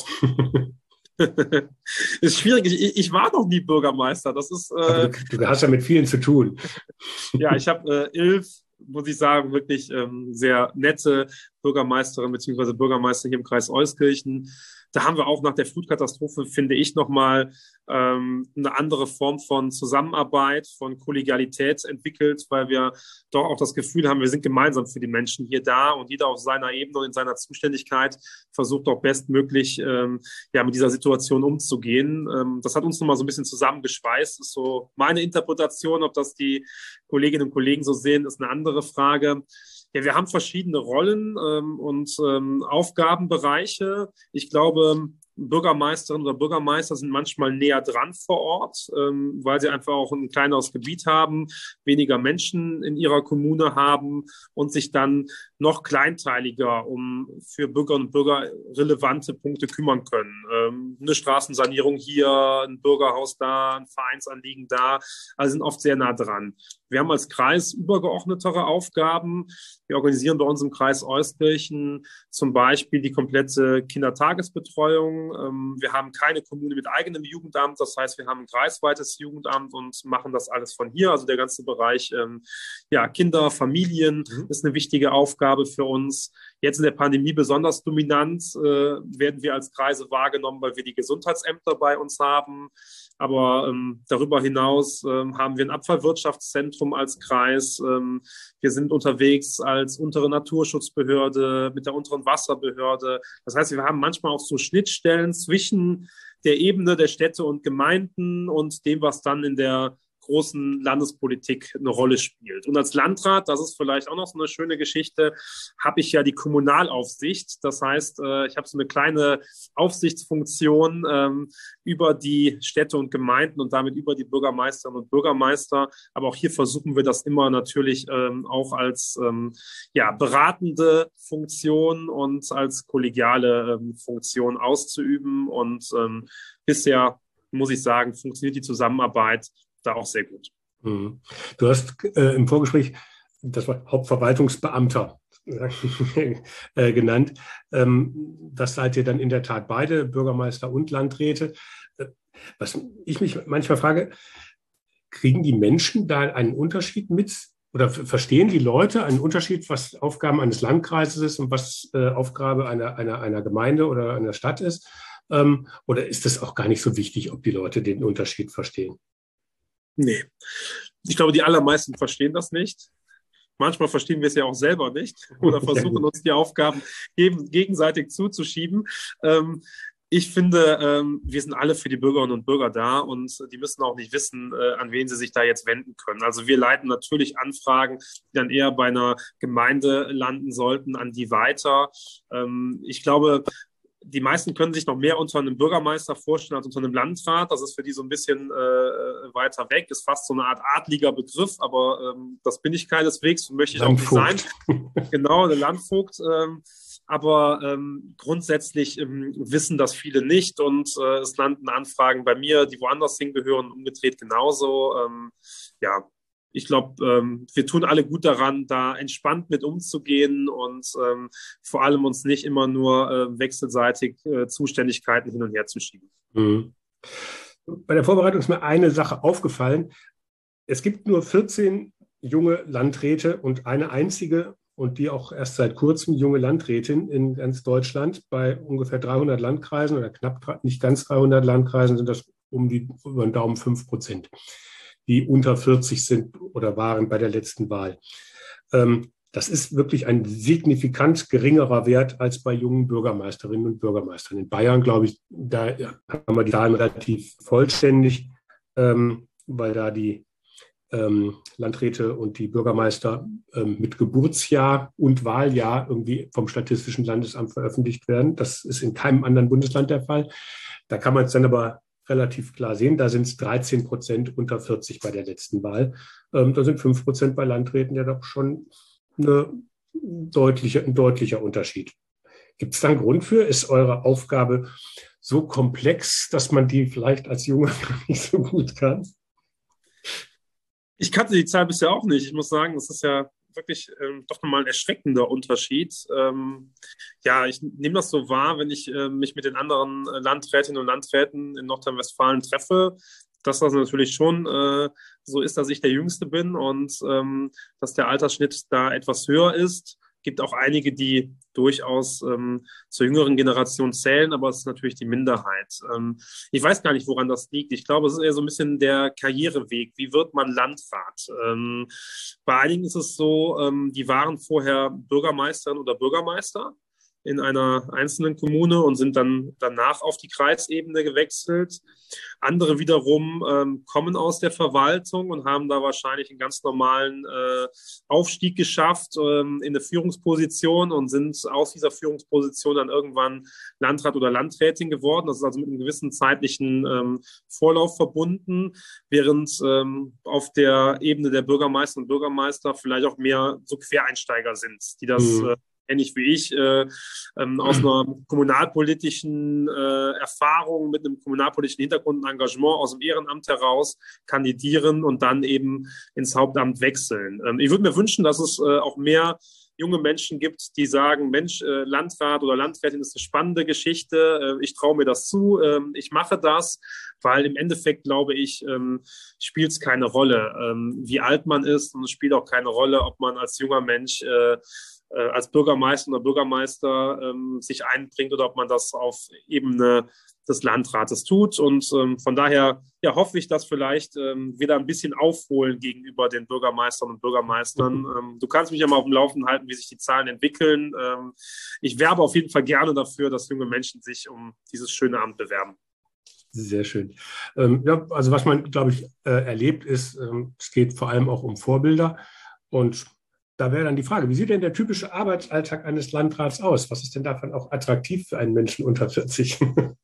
Ist schwierig. Ich, ich war noch nie Bürgermeister. Das ist. Äh,
du, du hast ja mit vielen zu tun.
Ja, ich habe äh, elf, muss ich sagen, wirklich ähm, sehr nette Bürgermeisterin bzw. Bürgermeister hier im Kreis Euskirchen. Da haben wir auch nach der Flutkatastrophe, finde ich, nochmal ähm, eine andere Form von Zusammenarbeit, von Kollegialität entwickelt, weil wir doch auch das Gefühl haben, wir sind gemeinsam für die Menschen hier da und jeder auf seiner Ebene und in seiner Zuständigkeit versucht auch bestmöglich ähm, ja, mit dieser Situation umzugehen. Ähm, das hat uns nochmal so ein bisschen zusammengeschweißt. Das ist so meine Interpretation. Ob das die Kolleginnen und Kollegen so sehen, ist eine andere Frage. Ja, wir haben verschiedene Rollen ähm, und ähm, Aufgabenbereiche. Ich glaube, Bürgermeisterinnen oder Bürgermeister sind manchmal näher dran vor Ort, ähm, weil sie einfach auch ein kleineres Gebiet haben, weniger Menschen in ihrer Kommune haben und sich dann noch kleinteiliger um für Bürgerinnen und Bürger relevante Punkte kümmern können. Ähm, eine Straßensanierung hier, ein Bürgerhaus da, ein Vereinsanliegen da, also sind oft sehr nah dran. Wir haben als Kreis übergeordnetere Aufgaben. Wir organisieren bei uns im Kreis Euskirchen zum Beispiel die komplette Kindertagesbetreuung. Wir haben keine Kommune mit eigenem Jugendamt. Das heißt, wir haben ein kreisweites Jugendamt und machen das alles von hier. Also der ganze Bereich ja, Kinder, Familien mhm. ist eine wichtige Aufgabe für uns. Jetzt in der Pandemie besonders dominant äh, werden wir als Kreise wahrgenommen, weil wir die Gesundheitsämter bei uns haben. Aber ähm, darüber hinaus ähm, haben wir ein Abfallwirtschaftszentrum als Kreis. Ähm, wir sind unterwegs als untere Naturschutzbehörde mit der unteren Wasserbehörde. Das heißt, wir haben manchmal auch so Schnittstellen zwischen der Ebene der Städte und Gemeinden und dem, was dann in der großen Landespolitik eine Rolle spielt. Und als Landrat, das ist vielleicht auch noch so eine schöne Geschichte, habe ich ja die Kommunalaufsicht. Das heißt, ich habe so eine kleine Aufsichtsfunktion ähm, über die Städte und Gemeinden und damit über die Bürgermeisterinnen und Bürgermeister. Aber auch hier versuchen wir das immer natürlich ähm, auch als ähm, ja, beratende Funktion und als kollegiale ähm, Funktion auszuüben. Und ähm, bisher, muss ich sagen, funktioniert die Zusammenarbeit da auch sehr gut.
Du hast äh, im Vorgespräch das Wort Hauptverwaltungsbeamter äh, genannt. Ähm, das seid ihr dann in der Tat beide, Bürgermeister und Landräte. Äh, was ich mich manchmal frage, kriegen die Menschen da einen Unterschied mit oder verstehen die Leute einen Unterschied, was Aufgaben eines Landkreises ist und was äh, Aufgabe einer, einer, einer Gemeinde oder einer Stadt ist? Ähm, oder ist es auch gar nicht so wichtig, ob die Leute den Unterschied verstehen?
Nee, ich glaube, die allermeisten verstehen das nicht. Manchmal verstehen wir es ja auch selber nicht oder versuchen uns die Aufgaben gegenseitig zuzuschieben. Ähm, ich finde, ähm, wir sind alle für die Bürgerinnen und Bürger da und die müssen auch nicht wissen, äh, an wen sie sich da jetzt wenden können. Also wir leiten natürlich Anfragen, die dann eher bei einer Gemeinde landen sollten, an die weiter. Ähm, ich glaube, die meisten können sich noch mehr unter einem Bürgermeister vorstellen als unter einem Landrat. Das ist für die so ein bisschen äh, weiter weg, ist fast so eine Art adliger Begriff, aber ähm, das bin ich keineswegs und möchte ich auch nicht sein. Genau, der Landvogt. Ähm, aber ähm, grundsätzlich ähm, wissen das viele nicht und äh, es landen Anfragen bei mir, die woanders hingehören, umgedreht genauso. Ähm, ja, Ich glaube, ähm, wir tun alle gut daran, da entspannt mit umzugehen und ähm, vor allem uns nicht immer nur äh, wechselseitig äh, Zuständigkeiten hin und her zu schieben.
Mhm. Bei der Vorbereitung ist mir eine Sache aufgefallen. Es gibt nur vierzehn junge Landräte und eine einzige und die auch erst seit kurzem junge Landrätin in ganz Deutschland. Bei ungefähr dreihundert Landkreisen oder knapp nicht ganz dreihundert Landkreisen sind das um die über den Daumen fünf Prozent, die unter vierzig sind oder waren bei der letzten Wahl. Ähm, das ist wirklich ein signifikant geringerer Wert als bei jungen Bürgermeisterinnen und Bürgermeistern. In Bayern, glaube ich, da haben wir die Zahlen relativ vollständig, ähm, weil da die ähm, Landräte und die Bürgermeister ähm, mit Geburtsjahr und Wahljahr irgendwie vom Statistischen Landesamt veröffentlicht werden. Das ist in keinem anderen Bundesland der Fall. Da kann man es dann aber relativ klar sehen. Da sind es dreizehn Prozent unter vierzig bei der letzten Wahl. Ähm, da sind fünf Prozent bei Landräten ja doch schon eine deutliche, ein deutlicher Unterschied. Gibt es da einen Grund für? Ist eure Aufgabe so komplex, dass man die vielleicht als Junge nicht so gut kann?
Ich kannte die Zahl bisher auch nicht. Ich muss sagen, es ist ja wirklich ähm, doch nochmal ein erschreckender Unterschied. Ähm, ja, ich nehme das so wahr, wenn ich äh, mich mit den anderen Landrätinnen und Landräten in Nordrhein-Westfalen treffe, dass das natürlich schon äh, so ist, dass ich der Jüngste bin und ähm, dass der Altersschnitt da etwas höher ist. Gibt auch einige, die durchaus ähm, zur jüngeren Generation zählen, aber es ist natürlich die Minderheit. Ähm, ich weiß gar nicht, woran das liegt. Ich glaube, es ist eher so ein bisschen der Karriereweg. Wie wird man Landrat? Ähm, bei einigen ist es so, ähm, die waren vorher Bürgermeisterin oder Bürgermeister in einer einzelnen Kommune und sind dann danach auf die Kreisebene gewechselt. Andere wiederum ähm, kommen aus der Verwaltung und haben da wahrscheinlich einen ganz normalen äh, Aufstieg geschafft ähm, in eine Führungsposition und sind aus dieser Führungsposition dann irgendwann Landrat oder Landrätin geworden. Das ist also mit einem gewissen zeitlichen ähm, Vorlauf verbunden, während ähm, auf der Ebene der Bürgermeister und Bürgermeister vielleicht auch mehr so Quereinsteiger sind, die das
Mhm.
äh, ähnlich wie ich, äh, ähm, aus einer kommunalpolitischen äh, Erfahrung, mit einem kommunalpolitischen Hintergrund und Engagement aus dem Ehrenamt heraus kandidieren und dann eben ins Hauptamt wechseln. Ähm, ich würde mir wünschen, dass es äh, auch mehr junge Menschen gibt, die sagen, Mensch, äh, Landrat oder Landrätin ist eine spannende Geschichte, äh, ich traue mir das zu, äh, ich mache das, weil im Endeffekt, glaube ich, ähm, spielt es keine Rolle, ähm, wie alt man ist und es spielt auch keine Rolle, ob man als junger Mensch äh, als Bürgermeister oder Bürgermeister ähm, sich einbringt oder ob man das auf Ebene des Landrates tut. Und ähm, von daher ja, hoffe ich, dass vielleicht ähm, wir da ein bisschen aufholen gegenüber den Bürgermeistern und Bürgermeistern. Ähm, du kannst mich ja mal auf dem Laufenden halten, wie sich die Zahlen entwickeln. Ähm, ich werbe auf jeden Fall gerne dafür, dass junge Menschen sich um dieses schöne Amt bewerben.
Sehr schön. Ähm, ja, also was man, glaube ich, äh, erlebt ist, ähm, es geht vor allem auch um Vorbilder. Und da wäre dann die Frage, wie sieht denn der typische Arbeitsalltag eines Landrats aus? Was ist denn davon auch attraktiv für einen Menschen unter vierzig?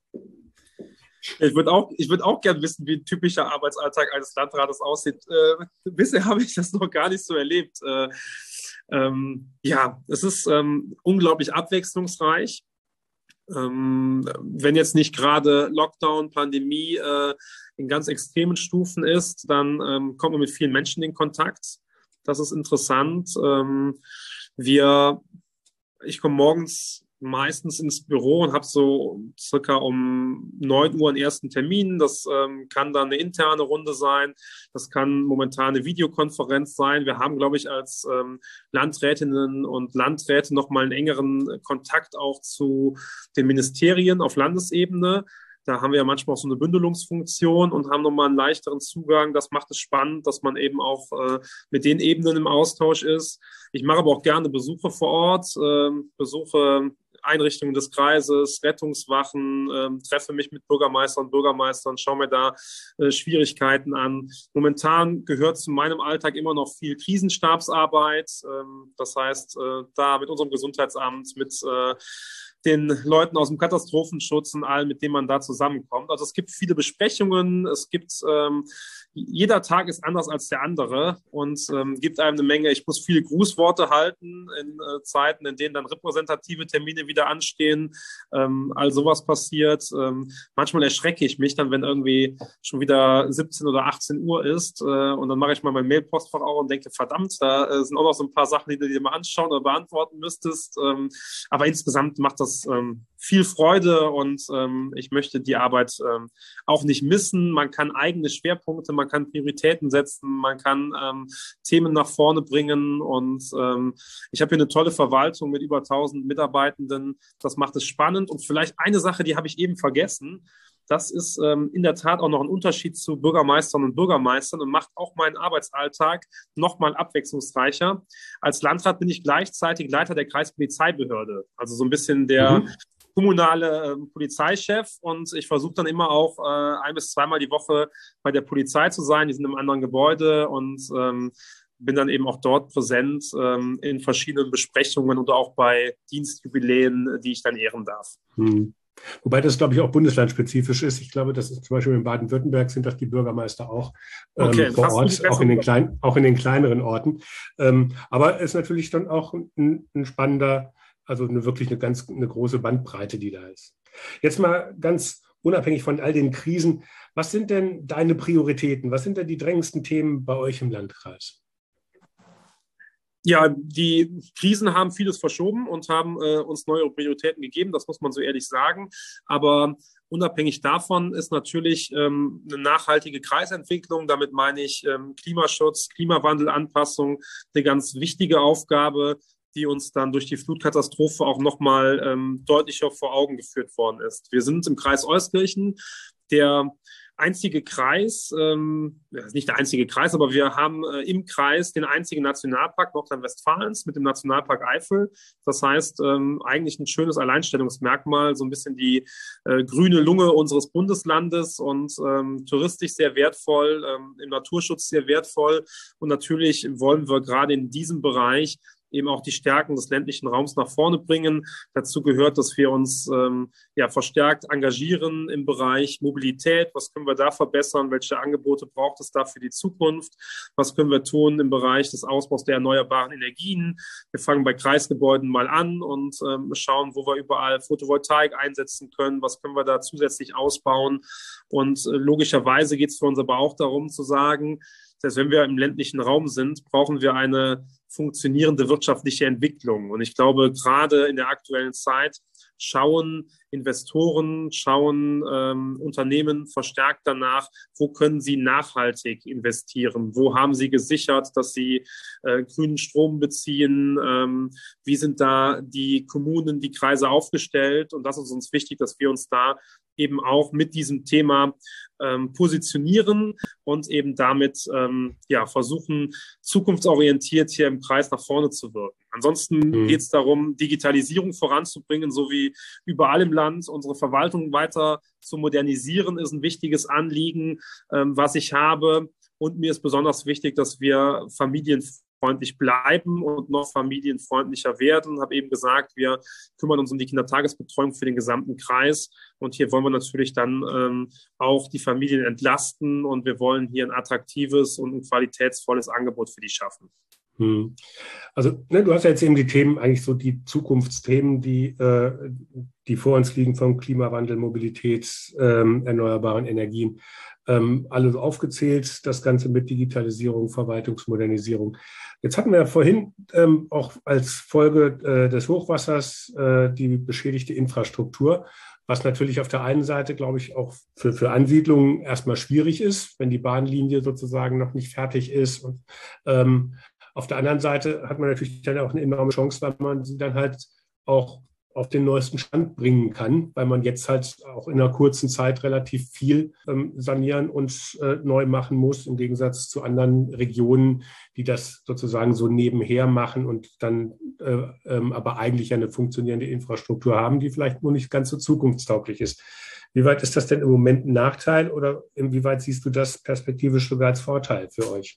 Ich würde auch, ich würde auch gerne wissen, wie ein typischer Arbeitsalltag eines Landrates aussieht. Äh, bisher habe ich das noch gar nicht so erlebt. Äh, ähm, ja, es ist ähm, unglaublich abwechslungsreich. Ähm, wenn jetzt nicht gerade Lockdown, Pandemie äh, in ganz extremen Stufen ist, dann ähm, kommt man mit vielen Menschen in Kontakt. Das ist interessant. Ähm, wir, ich komme morgens meistens ins Büro und habe so circa um neun Uhr einen ersten Termin. Das ähm, kann dann eine interne Runde sein. Das kann momentan eine Videokonferenz sein. Wir haben, glaube ich, als ähm, Landrätinnen und Landräte nochmal einen engeren Kontakt auch zu den Ministerien auf Landesebene. Da haben wir ja manchmal auch so eine Bündelungsfunktion und haben nochmal einen leichteren Zugang. Das macht es spannend, dass man eben auch äh, mit den Ebenen im Austausch ist. Ich mache aber auch gerne Besuche vor Ort, äh, besuche Einrichtungen des Kreises, Rettungswachen, äh, treffe mich mit Bürgermeistern und Bürgermeistern, schaue mir da äh, Schwierigkeiten an. Momentan gehört zu meinem Alltag immer noch viel Krisenstabsarbeit. Ähm, das heißt, äh, da mit unserem Gesundheitsamt, mit äh, den Leuten aus dem Katastrophenschutz und allen, mit denen man da zusammenkommt. Also es gibt viele Besprechungen, es gibt, ähm, jeder Tag ist anders als der andere und ähm, gibt einem eine Menge, ich muss viele Grußworte halten in äh, Zeiten, in denen dann repräsentative Termine wieder anstehen, ähm, all sowas passiert. Ähm, manchmal erschrecke ich mich dann, wenn irgendwie schon wieder siebzehn oder achtzehn Uhr ist äh, und dann mache ich mal mein Mailpostfach auf und denke, verdammt, da äh, sind auch noch so ein paar Sachen, die du dir mal anschauen oder beantworten müsstest. Ähm, aber insgesamt macht das es ähm, viel Freude und ähm, ich möchte die Arbeit ähm, auch nicht missen. Man kann eigene Schwerpunkte, man kann Prioritäten setzen, man kann ähm, Themen nach vorne bringen und ähm, ich habe hier eine tolle Verwaltung mit über tausend Mitarbeitenden. Das macht es spannend und vielleicht eine Sache, die habe ich eben vergessen. Das ist ähm, in der Tat auch noch ein Unterschied zu Bürgermeistern und Bürgermeistern und macht auch meinen Arbeitsalltag noch mal abwechslungsreicher. Als Landrat bin ich gleichzeitig Leiter der Kreispolizeibehörde, also so ein bisschen der
Mhm.
kommunale äh, Polizeichef und ich versuche dann immer auch äh, ein bis zweimal die Woche bei der Polizei zu sein. Die sind im anderen Gebäude und ähm, bin dann eben auch dort präsent ähm, in verschiedenen Besprechungen oder auch bei Dienstjubiläen, die ich dann ehren darf.
Mhm. Wobei das, glaube ich, auch bundeslandspezifisch ist. Ich glaube, das ist zum Beispiel in Baden-Württemberg sind das die Bürgermeister auch ähm,
Okay,
vor
hast du die
Ort, auch in
bessere
den kleinen, auch in den kleineren Orten. Ähm, aber es ist natürlich dann auch ein, ein spannender, also eine wirklich eine ganz eine große Bandbreite, die da ist. Jetzt mal ganz unabhängig von all den Krisen, was sind denn deine Prioritäten? Was sind denn die drängendsten Themen bei euch im Landkreis?
Ja, die Krisen haben vieles verschoben und haben äh, uns neue Prioritäten gegeben, das muss man so ehrlich sagen. Aber unabhängig davon ist natürlich ähm, eine nachhaltige Kreisentwicklung, damit meine ich ähm, Klimaschutz, Klimawandelanpassung, eine ganz wichtige Aufgabe, die uns dann durch die Flutkatastrophe auch nochmal ähm, deutlicher vor Augen geführt worden ist. Wir sind im Kreis Euskirchen, der einzige Kreis, ähm, ja, nicht der einzige Kreis, aber wir haben äh, im Kreis den einzigen Nationalpark Nordrhein-Westfalens mit dem Nationalpark Eifel. Das heißt, ähm, eigentlich ein schönes Alleinstellungsmerkmal, so ein bisschen die äh, grüne Lunge unseres Bundeslandes und ähm, touristisch sehr wertvoll, ähm, im Naturschutz sehr wertvoll. Und natürlich wollen wir gerade in diesem Bereich eben auch die Stärken des ländlichen Raums nach vorne bringen. Dazu gehört, dass wir uns ähm, ja verstärkt engagieren im Bereich Mobilität. Was können wir da verbessern? Welche Angebote braucht es da für die Zukunft? Was können wir tun im Bereich des Ausbaus der erneuerbaren Energien? Wir fangen bei Kreisgebäuden mal an und ähm, schauen, wo wir überall Photovoltaik einsetzen können. Was können wir da zusätzlich ausbauen? Und äh, logischerweise geht es für uns aber auch darum zu sagen, selbst wenn wir im ländlichen Raum sind, brauchen wir eine funktionierende wirtschaftliche Entwicklung. Und ich glaube, gerade in der aktuellen Zeit schauen Investoren, schauen ähm, Unternehmen verstärkt danach, wo können sie nachhaltig investieren, wo haben sie gesichert, dass sie äh, grünen Strom beziehen, ähm, wie sind da die Kommunen, die Kreise aufgestellt. Und das ist uns wichtig, dass wir uns da eben auch mit diesem Thema ähm, positionieren und eben damit ähm, ja, versuchen, zukunftsorientiert hier im Kreis nach vorne zu wirken. Ansonsten
Mhm.
geht es darum, Digitalisierung voranzubringen, so wie überall im Land. Unsere Verwaltung weiter zu modernisieren, ist ein wichtiges Anliegen, ähm, was ich habe. Und mir ist besonders wichtig, dass wir familienfreundlich bleiben und noch familienfreundlicher werden. Ich habe eben gesagt, wir kümmern uns um die Kindertagesbetreuung für den gesamten Kreis. Und hier wollen wir natürlich dann ähm, auch die Familien entlasten. Und wir wollen hier ein attraktives und ein qualitätsvolles Angebot für die schaffen.
Hm. Also, ne, du hast ja jetzt eben die Themen, eigentlich so die Zukunftsthemen, die, äh, die vor uns liegen, vom Klimawandel, Mobilität, ähm, erneuerbaren Energien, ähm, alle so aufgezählt, das Ganze mit Digitalisierung, Verwaltungsmodernisierung. Jetzt hatten wir ja vorhin ähm, auch als Folge äh, des Hochwassers äh, die beschädigte Infrastruktur, was natürlich auf der einen Seite, glaube ich, auch für, für Ansiedlungen erstmal schwierig ist, wenn die Bahnlinie sozusagen noch nicht fertig ist. Und ähm, auf der anderen Seite hat man natürlich dann auch eine enorme Chance, weil man sie dann halt auch auf den neuesten Stand bringen kann, weil man jetzt halt auch in einer kurzen Zeit relativ viel ähm, sanieren und äh, neu machen muss, im Gegensatz zu anderen Regionen, die das sozusagen so nebenher machen und dann äh, ähm, aber eigentlich eine funktionierende Infrastruktur haben, die vielleicht nur nicht ganz so zukunftstauglich ist. Wie weit ist das denn im Moment ein Nachteil oder inwieweit siehst du das perspektivisch sogar als Vorteil für euch?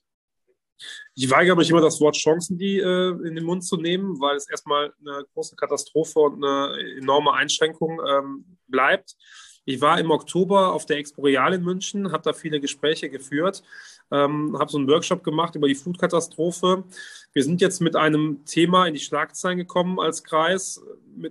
Ich weigere mich immer, das Wort Chancen die, äh, in den Mund zu nehmen, weil es erstmal eine große Katastrophe und eine enorme Einschränkung ähm, bleibt. Ich war im Oktober auf der Expo Real in München, habe da viele Gespräche geführt, ähm, habe so einen Workshop gemacht über die Flutkatastrophe. Wir sind jetzt mit einem Thema in die Schlagzeilen gekommen als Kreis, mit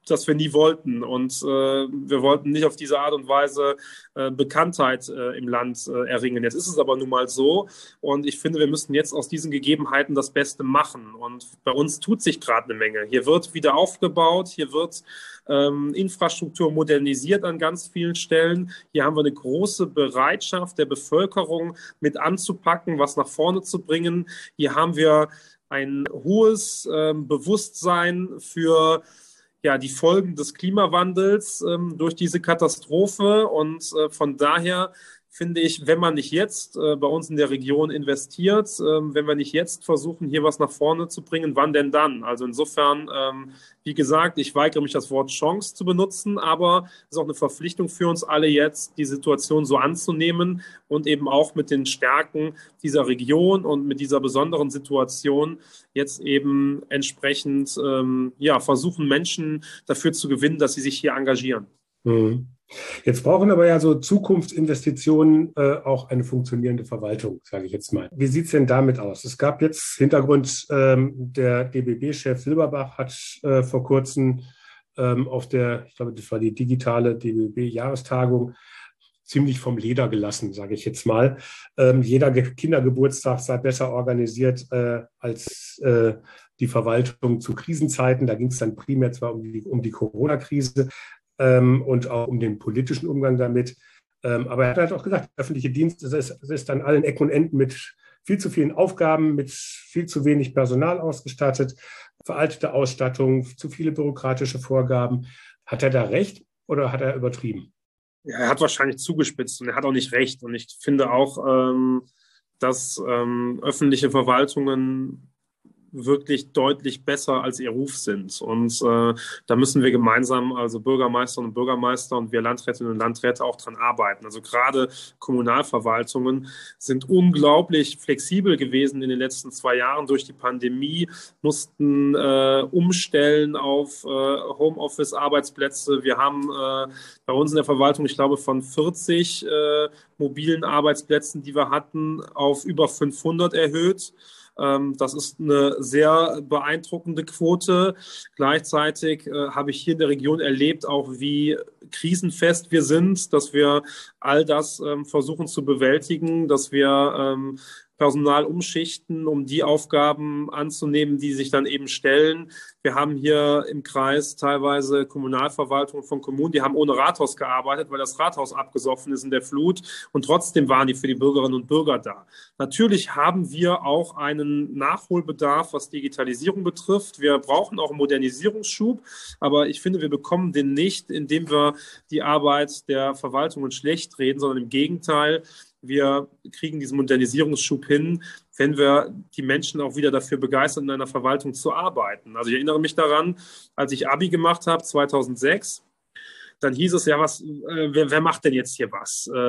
das wir nie wollten. Und äh, wir wollten nicht auf diese Art und Weise äh, Bekanntheit äh, im Land äh, erringen. Jetzt ist es aber nun mal so. Und ich finde, wir müssen jetzt aus diesen Gegebenheiten das Beste machen. Und bei uns tut sich gerade eine Menge. Hier wird wieder aufgebaut, hier wird ähm, Infrastruktur modernisiert an ganz vielen Stellen. Hier haben wir eine große Bereitschaft der Bevölkerung mit anzupacken, was nach vorne zu bringen. Hier haben wir ein hohes äh, Bewusstsein für ja, die Folgen des Klimawandels ähm, durch diese Katastrophe. Und äh, von daher finde ich, wenn man nicht jetzt äh, bei uns in der Region investiert, äh, wenn wir nicht jetzt versuchen, hier was nach vorne zu bringen, wann denn dann? Also insofern, ähm, wie gesagt, ich weigere mich, das Wort Chance zu benutzen, aber es ist auch eine Verpflichtung für uns alle jetzt, die Situation so anzunehmen und eben auch mit den Stärken dieser Region und mit dieser besonderen Situation jetzt eben entsprechend ähm, ja, versuchen, Menschen dafür zu gewinnen, dass sie sich hier engagieren.
Mhm. Jetzt brauchen aber ja so Zukunftsinvestitionen äh, auch eine funktionierende Verwaltung, sage ich jetzt mal. Wie sieht es denn damit aus? Es gab jetzt Hintergrund, ähm, der D B B-Chef Silberbach hat äh, vor kurzem ähm, auf der, ich glaube, das war die digitale D B B-Jahrestagung, ziemlich vom Leder gelassen, sage ich jetzt mal. Ähm, jeder Kindergeburtstag sei besser organisiert äh, als äh, die Verwaltung zu Krisenzeiten. Da ging es dann primär zwar um die, um die Corona-Krise, Ähm, und auch um den politischen Umgang damit. Ähm, aber er hat halt auch gesagt, der öffentliche Dienst es ist, es ist an allen Ecken und Enden mit viel zu vielen Aufgaben, mit viel zu wenig Personal ausgestattet, veraltete Ausstattung, zu viele bürokratische Vorgaben. Hat er da recht oder hat er übertrieben?
Ja, er hat wahrscheinlich zugespitzt und er hat auch nicht recht. Und ich finde auch, ähm, dass ähm, öffentliche Verwaltungen wirklich deutlich besser als ihr Ruf sind. Und äh, da müssen wir gemeinsam, also Bürgermeisterinnen und Bürgermeister und wir Landrätinnen und Landräte auch dran arbeiten. Also gerade Kommunalverwaltungen sind unglaublich flexibel gewesen in den letzten zwei Jahren durch die Pandemie, mussten äh, umstellen auf äh, Homeoffice-Arbeitsplätze. Wir haben äh, bei uns in der Verwaltung, ich glaube, von vierzig äh, mobilen Arbeitsplätzen, die wir hatten, auf über fünfhundert erhöht. Das ist eine sehr beeindruckende Quote. Gleichzeitig äh, habe ich hier in der Region erlebt, auch wie krisenfest wir sind, dass wir all das ähm, versuchen zu bewältigen, dass wir ähm, Personal umschichten, um die Aufgaben anzunehmen, die sich dann eben stellen. Wir haben hier im Kreis teilweise Kommunalverwaltungen von Kommunen, die haben ohne Rathaus gearbeitet, weil das Rathaus abgesoffen ist in der Flut und trotzdem waren die für die Bürgerinnen und Bürger da. Natürlich haben wir auch einen Nachholbedarf, was Digitalisierung betrifft. Wir brauchen auch einen Modernisierungsschub, aber ich finde, wir bekommen den nicht, indem wir die Arbeit der Verwaltungen schlecht reden, sondern im Gegenteil. Wir kriegen diesen Modernisierungsschub hin, wenn wir die Menschen auch wieder dafür begeistern, in einer Verwaltung zu arbeiten. Also ich erinnere mich daran, als ich Abi gemacht habe, zweitausendsechs, dann hieß es ja, was, äh, wer, wer macht denn jetzt hier was? Äh,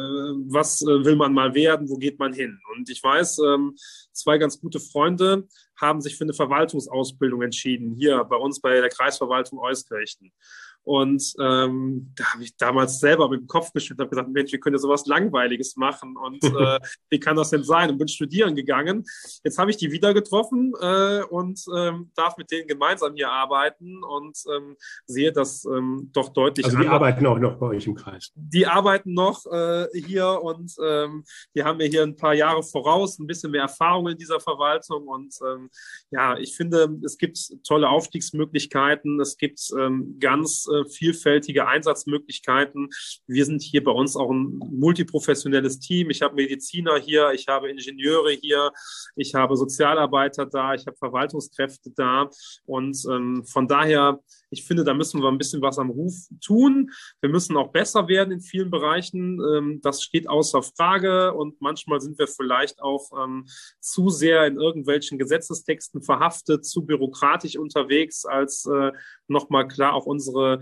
was äh, will man mal werden? Wo geht man hin? Und ich weiß, ähm, zwei ganz gute Freunde haben sich für eine Verwaltungsausbildung entschieden, hier bei uns bei der Kreisverwaltung Euskirchen. Und ähm, da habe ich damals selber mit dem Kopf geschüttelt und habe gesagt, Mensch, wir können ja sowas Langweiliges machen und äh, wie kann das denn sein? Und bin studieren gegangen. Jetzt habe ich die wieder getroffen äh, und ähm, darf mit denen gemeinsam hier arbeiten und ähm, sehe das ähm, doch deutlich.
Also die andere. Arbeiten auch noch bei euch im Kreis?
Die arbeiten noch äh, hier und ähm, die haben mir hier ein paar Jahre voraus, ein bisschen mehr Erfahrung in dieser Verwaltung und ähm, ja, ich finde, es gibt tolle Aufstiegsmöglichkeiten, es gibt ähm, ganz vielfältige Einsatzmöglichkeiten. Wir sind hier bei uns auch ein multiprofessionelles Team. Ich habe Mediziner hier, ich habe Ingenieure hier, ich habe Sozialarbeiter da, ich habe Verwaltungskräfte da und ähm, von daher, ich finde, da müssen wir ein bisschen was am Ruf tun. Wir müssen auch besser werden in vielen Bereichen. Ähm, das steht außer Frage und manchmal sind wir vielleicht auch ähm, zu sehr in irgendwelchen Gesetzestexten verhaftet, zu bürokratisch unterwegs, als äh, nochmal klar auch unsere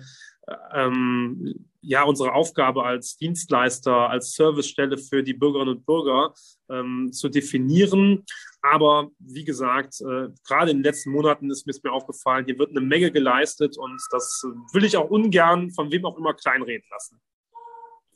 ähm, ja, unsere Aufgabe als Dienstleister, als Servicestelle für die Bürgerinnen und Bürger ähm, zu definieren. Aber wie gesagt, äh, gerade in den letzten Monaten ist mir, ist mir aufgefallen, hier wird eine Menge geleistet und das will ich auch ungern von wem auch immer kleinreden lassen.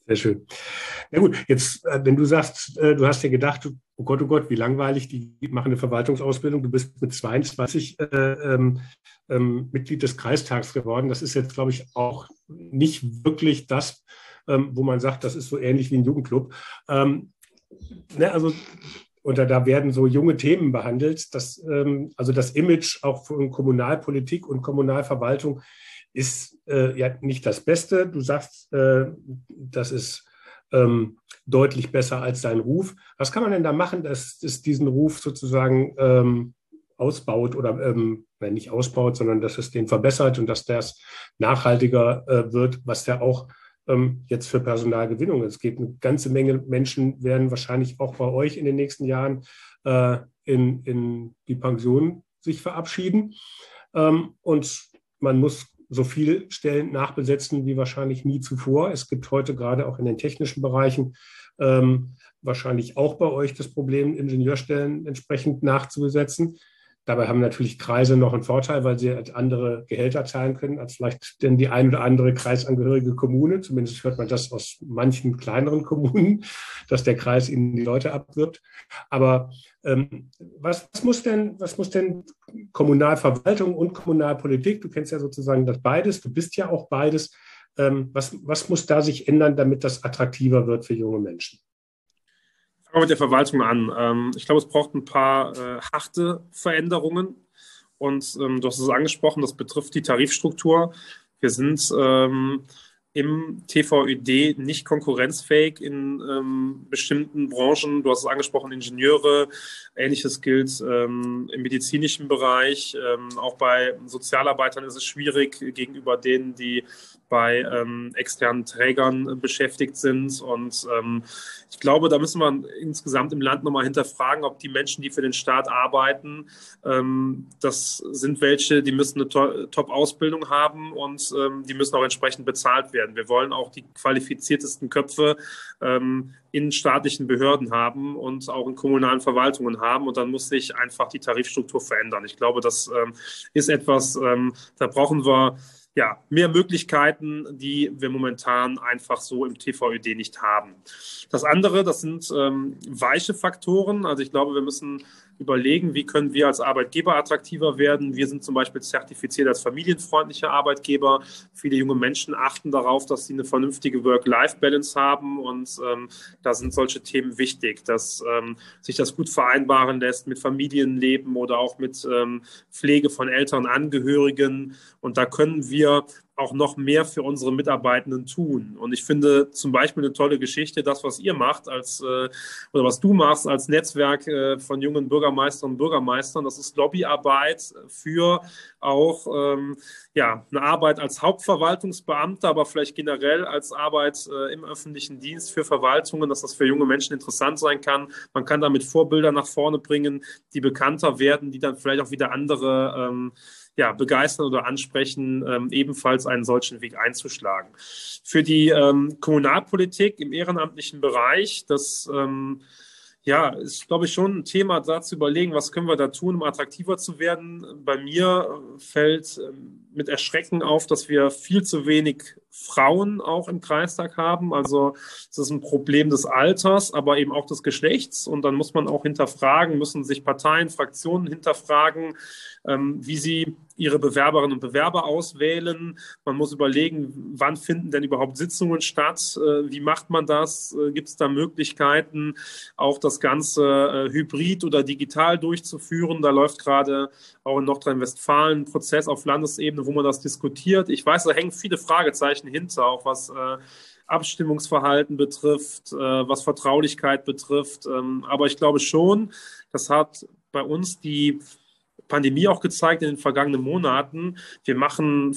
Sehr schön. Ja gut, jetzt, äh, wenn du sagst, äh, du hast dir gedacht, oh Gott, oh Gott, wie langweilig, die machen eine Verwaltungsausbildung, du bist mit zweiundzwanzig äh, ähm, ähm, Mitglied des Kreistags geworden. Das ist jetzt, glaube ich, auch nicht wirklich das, ähm, wo man sagt, das ist so ähnlich wie ein Jugendclub. Ähm, ne, also, oder da werden so junge Themen behandelt. Das, ähm, also das Image auch von Kommunalpolitik und Kommunalverwaltung ist äh, ja nicht das Beste. Du sagst, äh, das ist ähm, deutlich besser als sein Ruf. Was kann man denn da machen, dass es diesen Ruf sozusagen ähm, ausbaut oder ähm, nicht ausbaut, sondern dass es den verbessert und dass das nachhaltiger äh, wird, was der auch ähm, jetzt für Personalgewinnung ist. Es geht eine ganze Menge Menschen, werden wahrscheinlich auch bei euch in den nächsten Jahren äh, in, in die Pension sich verabschieden. Ähm, und man muss so viele Stellen nachbesetzen wie wahrscheinlich nie zuvor. Es gibt heute gerade auch in den technischen Bereichen ähm, wahrscheinlich auch bei euch das Problem, Ingenieurstellen entsprechend nachzubesetzen. Dabei haben natürlich Kreise noch einen Vorteil, weil sie halt andere Gehälter zahlen können als vielleicht denn die ein oder andere kreisangehörige Kommune. Zumindest hört man das aus manchen kleineren Kommunen, dass der Kreis ihnen die Leute abwirbt. Aber ähm, was, was muss denn, was muss denn Kommunalverwaltung und Kommunalpolitik, du kennst ja sozusagen das beides, du bist ja auch beides, ähm, was, was muss da sich ändern, damit das attraktiver wird für junge Menschen?
Fangen wir mit der Verwaltung an. Ähm, ich glaube, es braucht ein paar äh, harte Veränderungen. Und ähm, du hast es angesprochen, das betrifft die Tarifstruktur. Wir sind ähm, im T V Ö D nicht konkurrenzfähig in ähm, bestimmten Branchen. Du hast es angesprochen, Ingenieure. Ähnliches gilt ähm, im medizinischen Bereich. Ähm, auch bei Sozialarbeitern ist es schwierig gegenüber denen, die bei ähm, externen Trägern beschäftigt sind. Und ähm, ich glaube, da müssen wir insgesamt im Land nochmal hinterfragen, ob die Menschen, die für den Staat arbeiten, ähm, das sind welche, die müssen eine to- Top-Ausbildung haben und ähm, die müssen auch entsprechend bezahlt werden. Wir wollen auch die qualifiziertesten Köpfe ähm, in staatlichen Behörden haben und auch in kommunalen Verwaltungen haben. Und dann muss sich einfach die Tarifstruktur verändern. Ich glaube, das ähm, ist etwas, ähm, da brauchen wir ja, mehr Möglichkeiten, die wir momentan einfach so im T V Ö D nicht haben. Das andere, das sind ähm, weiche Faktoren. Also ich glaube, wir müssen überlegen, wie können wir als Arbeitgeber attraktiver werden. Wir sind zum Beispiel zertifiziert als familienfreundlicher Arbeitgeber. Viele junge Menschen achten darauf, dass sie eine vernünftige Work-Life-Balance haben und ähm, da sind solche Themen wichtig, dass ähm, sich das gut vereinbaren lässt mit Familienleben oder auch mit ähm, Pflege von älteren Angehörigen und da können wir auch noch mehr für unsere Mitarbeitenden tun. Und ich finde zum Beispiel eine tolle Geschichte, das, was ihr macht als äh, oder was du machst als Netzwerk äh, von jungen Bürgermeisterinnen und Bürgermeistern, das ist Lobbyarbeit für auch ähm, ja, eine Arbeit als Hauptverwaltungsbeamter, aber vielleicht generell als Arbeit äh, im öffentlichen Dienst für Verwaltungen, dass das für junge Menschen interessant sein kann. Man kann damit Vorbilder nach vorne bringen, die bekannter werden, die dann vielleicht auch wieder andere ähm, ja, begeistern oder ansprechen, ähm, ebenfalls einen solchen Weg einzuschlagen. Für die ähm, Kommunalpolitik im ehrenamtlichen Bereich, das ähm, ja, ist, glaube ich, schon ein Thema, da zu überlegen, was können wir da tun, um attraktiver zu werden. Bei mir fällt ähm, mit Erschrecken auf, dass wir viel zu wenig Frauen auch im Kreistag haben. Also es ist ein Problem des Alters, aber eben auch des Geschlechts. Und dann muss man auch hinterfragen, müssen sich Parteien, Fraktionen hinterfragen, ähm, wie sie ihre Bewerberinnen und Bewerber auswählen. Man muss überlegen, wann finden denn überhaupt Sitzungen statt? Äh, wie macht man das? Äh, gibt es da Möglichkeiten, auch das Ganze äh, hybrid oder digital durchzuführen? Da läuft gerade auch in Nordrhein-Westfalen ein Prozess auf Landesebene, wo man das diskutiert. Ich weiß, da hängen viele Fragezeichen hinter, auch was äh, Abstimmungsverhalten betrifft, äh, was Vertraulichkeit betrifft. Ähm, aber ich glaube schon, das hat bei uns die Pandemie auch gezeigt in den vergangenen Monaten. Wir machen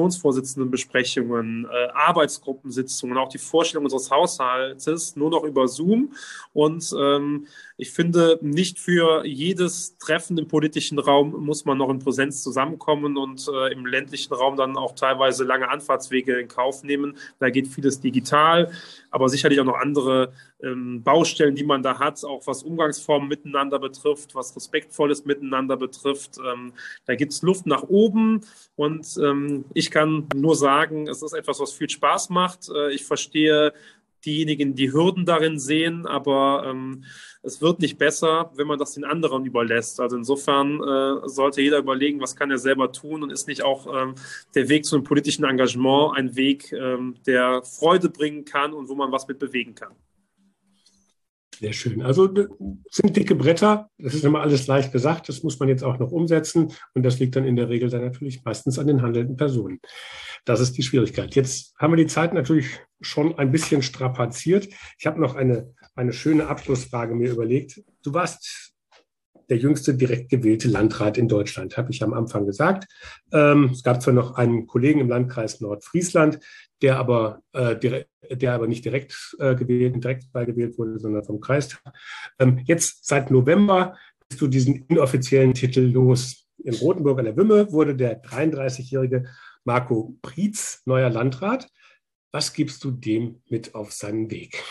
Fraktionsvorsitzendenbesprechungen, äh, Arbeitsgruppensitzungen, auch die Vorstellung unseres Haushaltes nur noch über Zoom. Und ähm, ich finde, nicht für jedes Treffen im politischen Raum muss man noch in Präsenz zusammenkommen und äh, im ländlichen Raum dann auch teilweise lange Anfahrtswege in Kauf nehmen. Da geht vieles digital, aber sicherlich auch noch andere ähm, Baustellen, die man da hat, auch was Umgangsformen miteinander betrifft, was Respektvolles miteinander betrifft. Ähm, da gibt es Luft nach oben und ähm, ich kann nur sagen, es ist etwas, was viel Spaß macht. Äh, ich verstehe diejenigen, die Hürden darin sehen, aber ähm, es wird nicht besser, wenn man das den anderen überlässt. Also insofern äh, sollte jeder überlegen, was kann er selber tun und ist nicht auch ähm, der Weg zu einem politischen Engagement ein Weg, ähm, der Freude bringen kann und wo man was mit bewegen kann.
Sehr schön. Also das sind dicke Bretter, das ist immer alles leicht gesagt, das muss man jetzt auch noch umsetzen und das liegt dann in der Regel dann natürlich meistens an den handelnden Personen. Das ist die Schwierigkeit. Jetzt haben wir die Zeit natürlich schon ein bisschen strapaziert. Ich habe noch eine, eine schöne Abschlussfrage mir überlegt. Du warst der jüngste direkt gewählte Landrat in Deutschland, habe ich am Anfang gesagt. Ähm, es gab zwar noch einen Kollegen im Landkreis Nordfriesland, der aber, äh, direkt, der aber nicht direkt äh, gewählt, Direktwahl gewählt wurde, sondern vom Kreistag. Ähm, jetzt seit November bist du diesen inoffiziellen Titel los. In Rothenburg an der Wümme wurde der dreiunddreißigjährige Marco Prietz neuer Landrat. Was gibst du dem mit auf seinen Weg?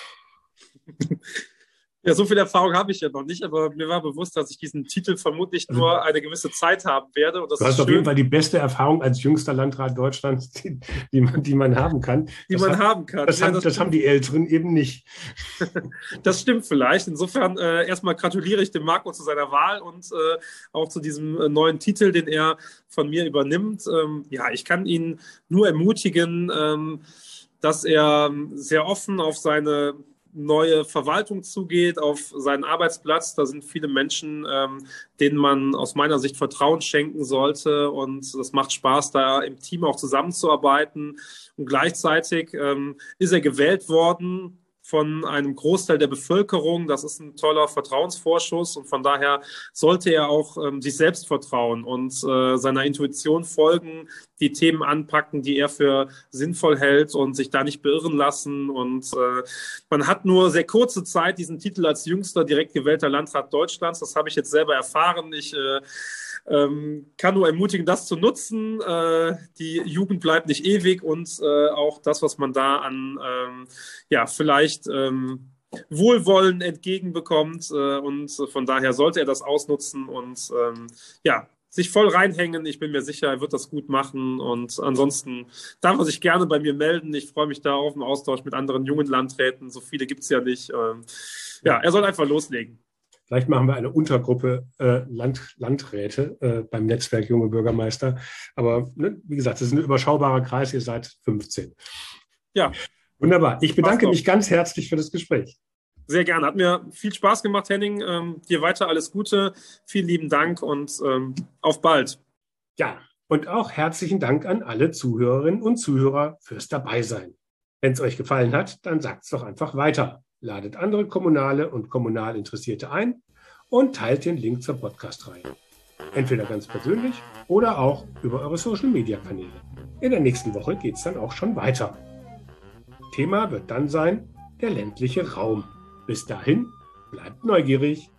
Ja, so viel Erfahrung habe ich ja noch nicht, aber mir war bewusst, dass ich diesen Titel vermutlich nur eine gewisse Zeit haben werde. Und das
du hast
ist
auf
schön,
jeden Fall die beste Erfahrung als jüngster Landrat Deutschlands, die, die, man, die man haben kann.
Die
das
man
hat,
haben kann.
Das,
ja,
haben,
das,
das haben die Älteren eben nicht.
Das stimmt vielleicht. Insofern äh, erstmal gratuliere ich dem Marco zu seiner Wahl und äh, auch zu diesem äh, neuen Titel, den er von mir übernimmt. Ähm, ja, ich kann ihn nur ermutigen, ähm, dass er sehr offen auf seine neue Verwaltung zugeht, auf seinen Arbeitsplatz. Da sind viele Menschen, ähm, denen man aus meiner Sicht Vertrauen schenken sollte. Und es macht Spaß, da im Team auch zusammenzuarbeiten. Und gleichzeitig ähm, ist er gewählt worden von einem Großteil der Bevölkerung. Das ist ein toller Vertrauensvorschuss und von daher sollte er auch ähm, sich selbst vertrauen und äh, seiner Intuition folgen, die Themen anpacken, die er für sinnvoll hält und sich da nicht beirren lassen. Und äh, man hat nur sehr kurze Zeit diesen Titel als jüngster direkt gewählter Landrat Deutschlands. Das habe ich jetzt selber erfahren. Ich äh, Ähm, kann nur ermutigen, das zu nutzen. Äh, die Jugend bleibt nicht ewig und äh, auch das, was man da an ähm, ja vielleicht ähm, Wohlwollen entgegenbekommt. Äh, und von daher sollte er das ausnutzen und ähm, ja sich voll reinhängen. Ich bin mir sicher, er wird das gut machen. Und ansonsten darf er sich gerne bei mir melden. Ich freue mich da auf den Austausch mit anderen jungen Landräten. So viele gibt es ja nicht. Ähm, ja, er soll einfach loslegen.
Vielleicht machen wir eine Untergruppe äh, Land, Landräte äh, beim Netzwerk Junge Bürgermeister. Aber ne, wie gesagt, das ist ein überschaubarer Kreis. Ihr seid fünfzehn.
Ja.
Wunderbar. Ich bedanke mich ganz herzlich für das Gespräch.
Sehr gerne. Hat mir viel Spaß gemacht, Henning. Ähm, dir weiter alles Gute. Vielen lieben Dank und ähm, auf bald.
Ja, und auch herzlichen Dank an alle Zuhörerinnen und Zuhörer fürs Dabeisein. Wenn es euch gefallen hat, dann sagt es doch einfach weiter. Ladet andere Kommunale und kommunal Interessierte ein und teilt den Link zur Podcast-Reihe. Entweder ganz persönlich oder auch über eure Social-Media-Kanäle. In der nächsten Woche geht es dann auch schon weiter. Thema wird dann sein, der ländliche Raum. Bis dahin, bleibt neugierig.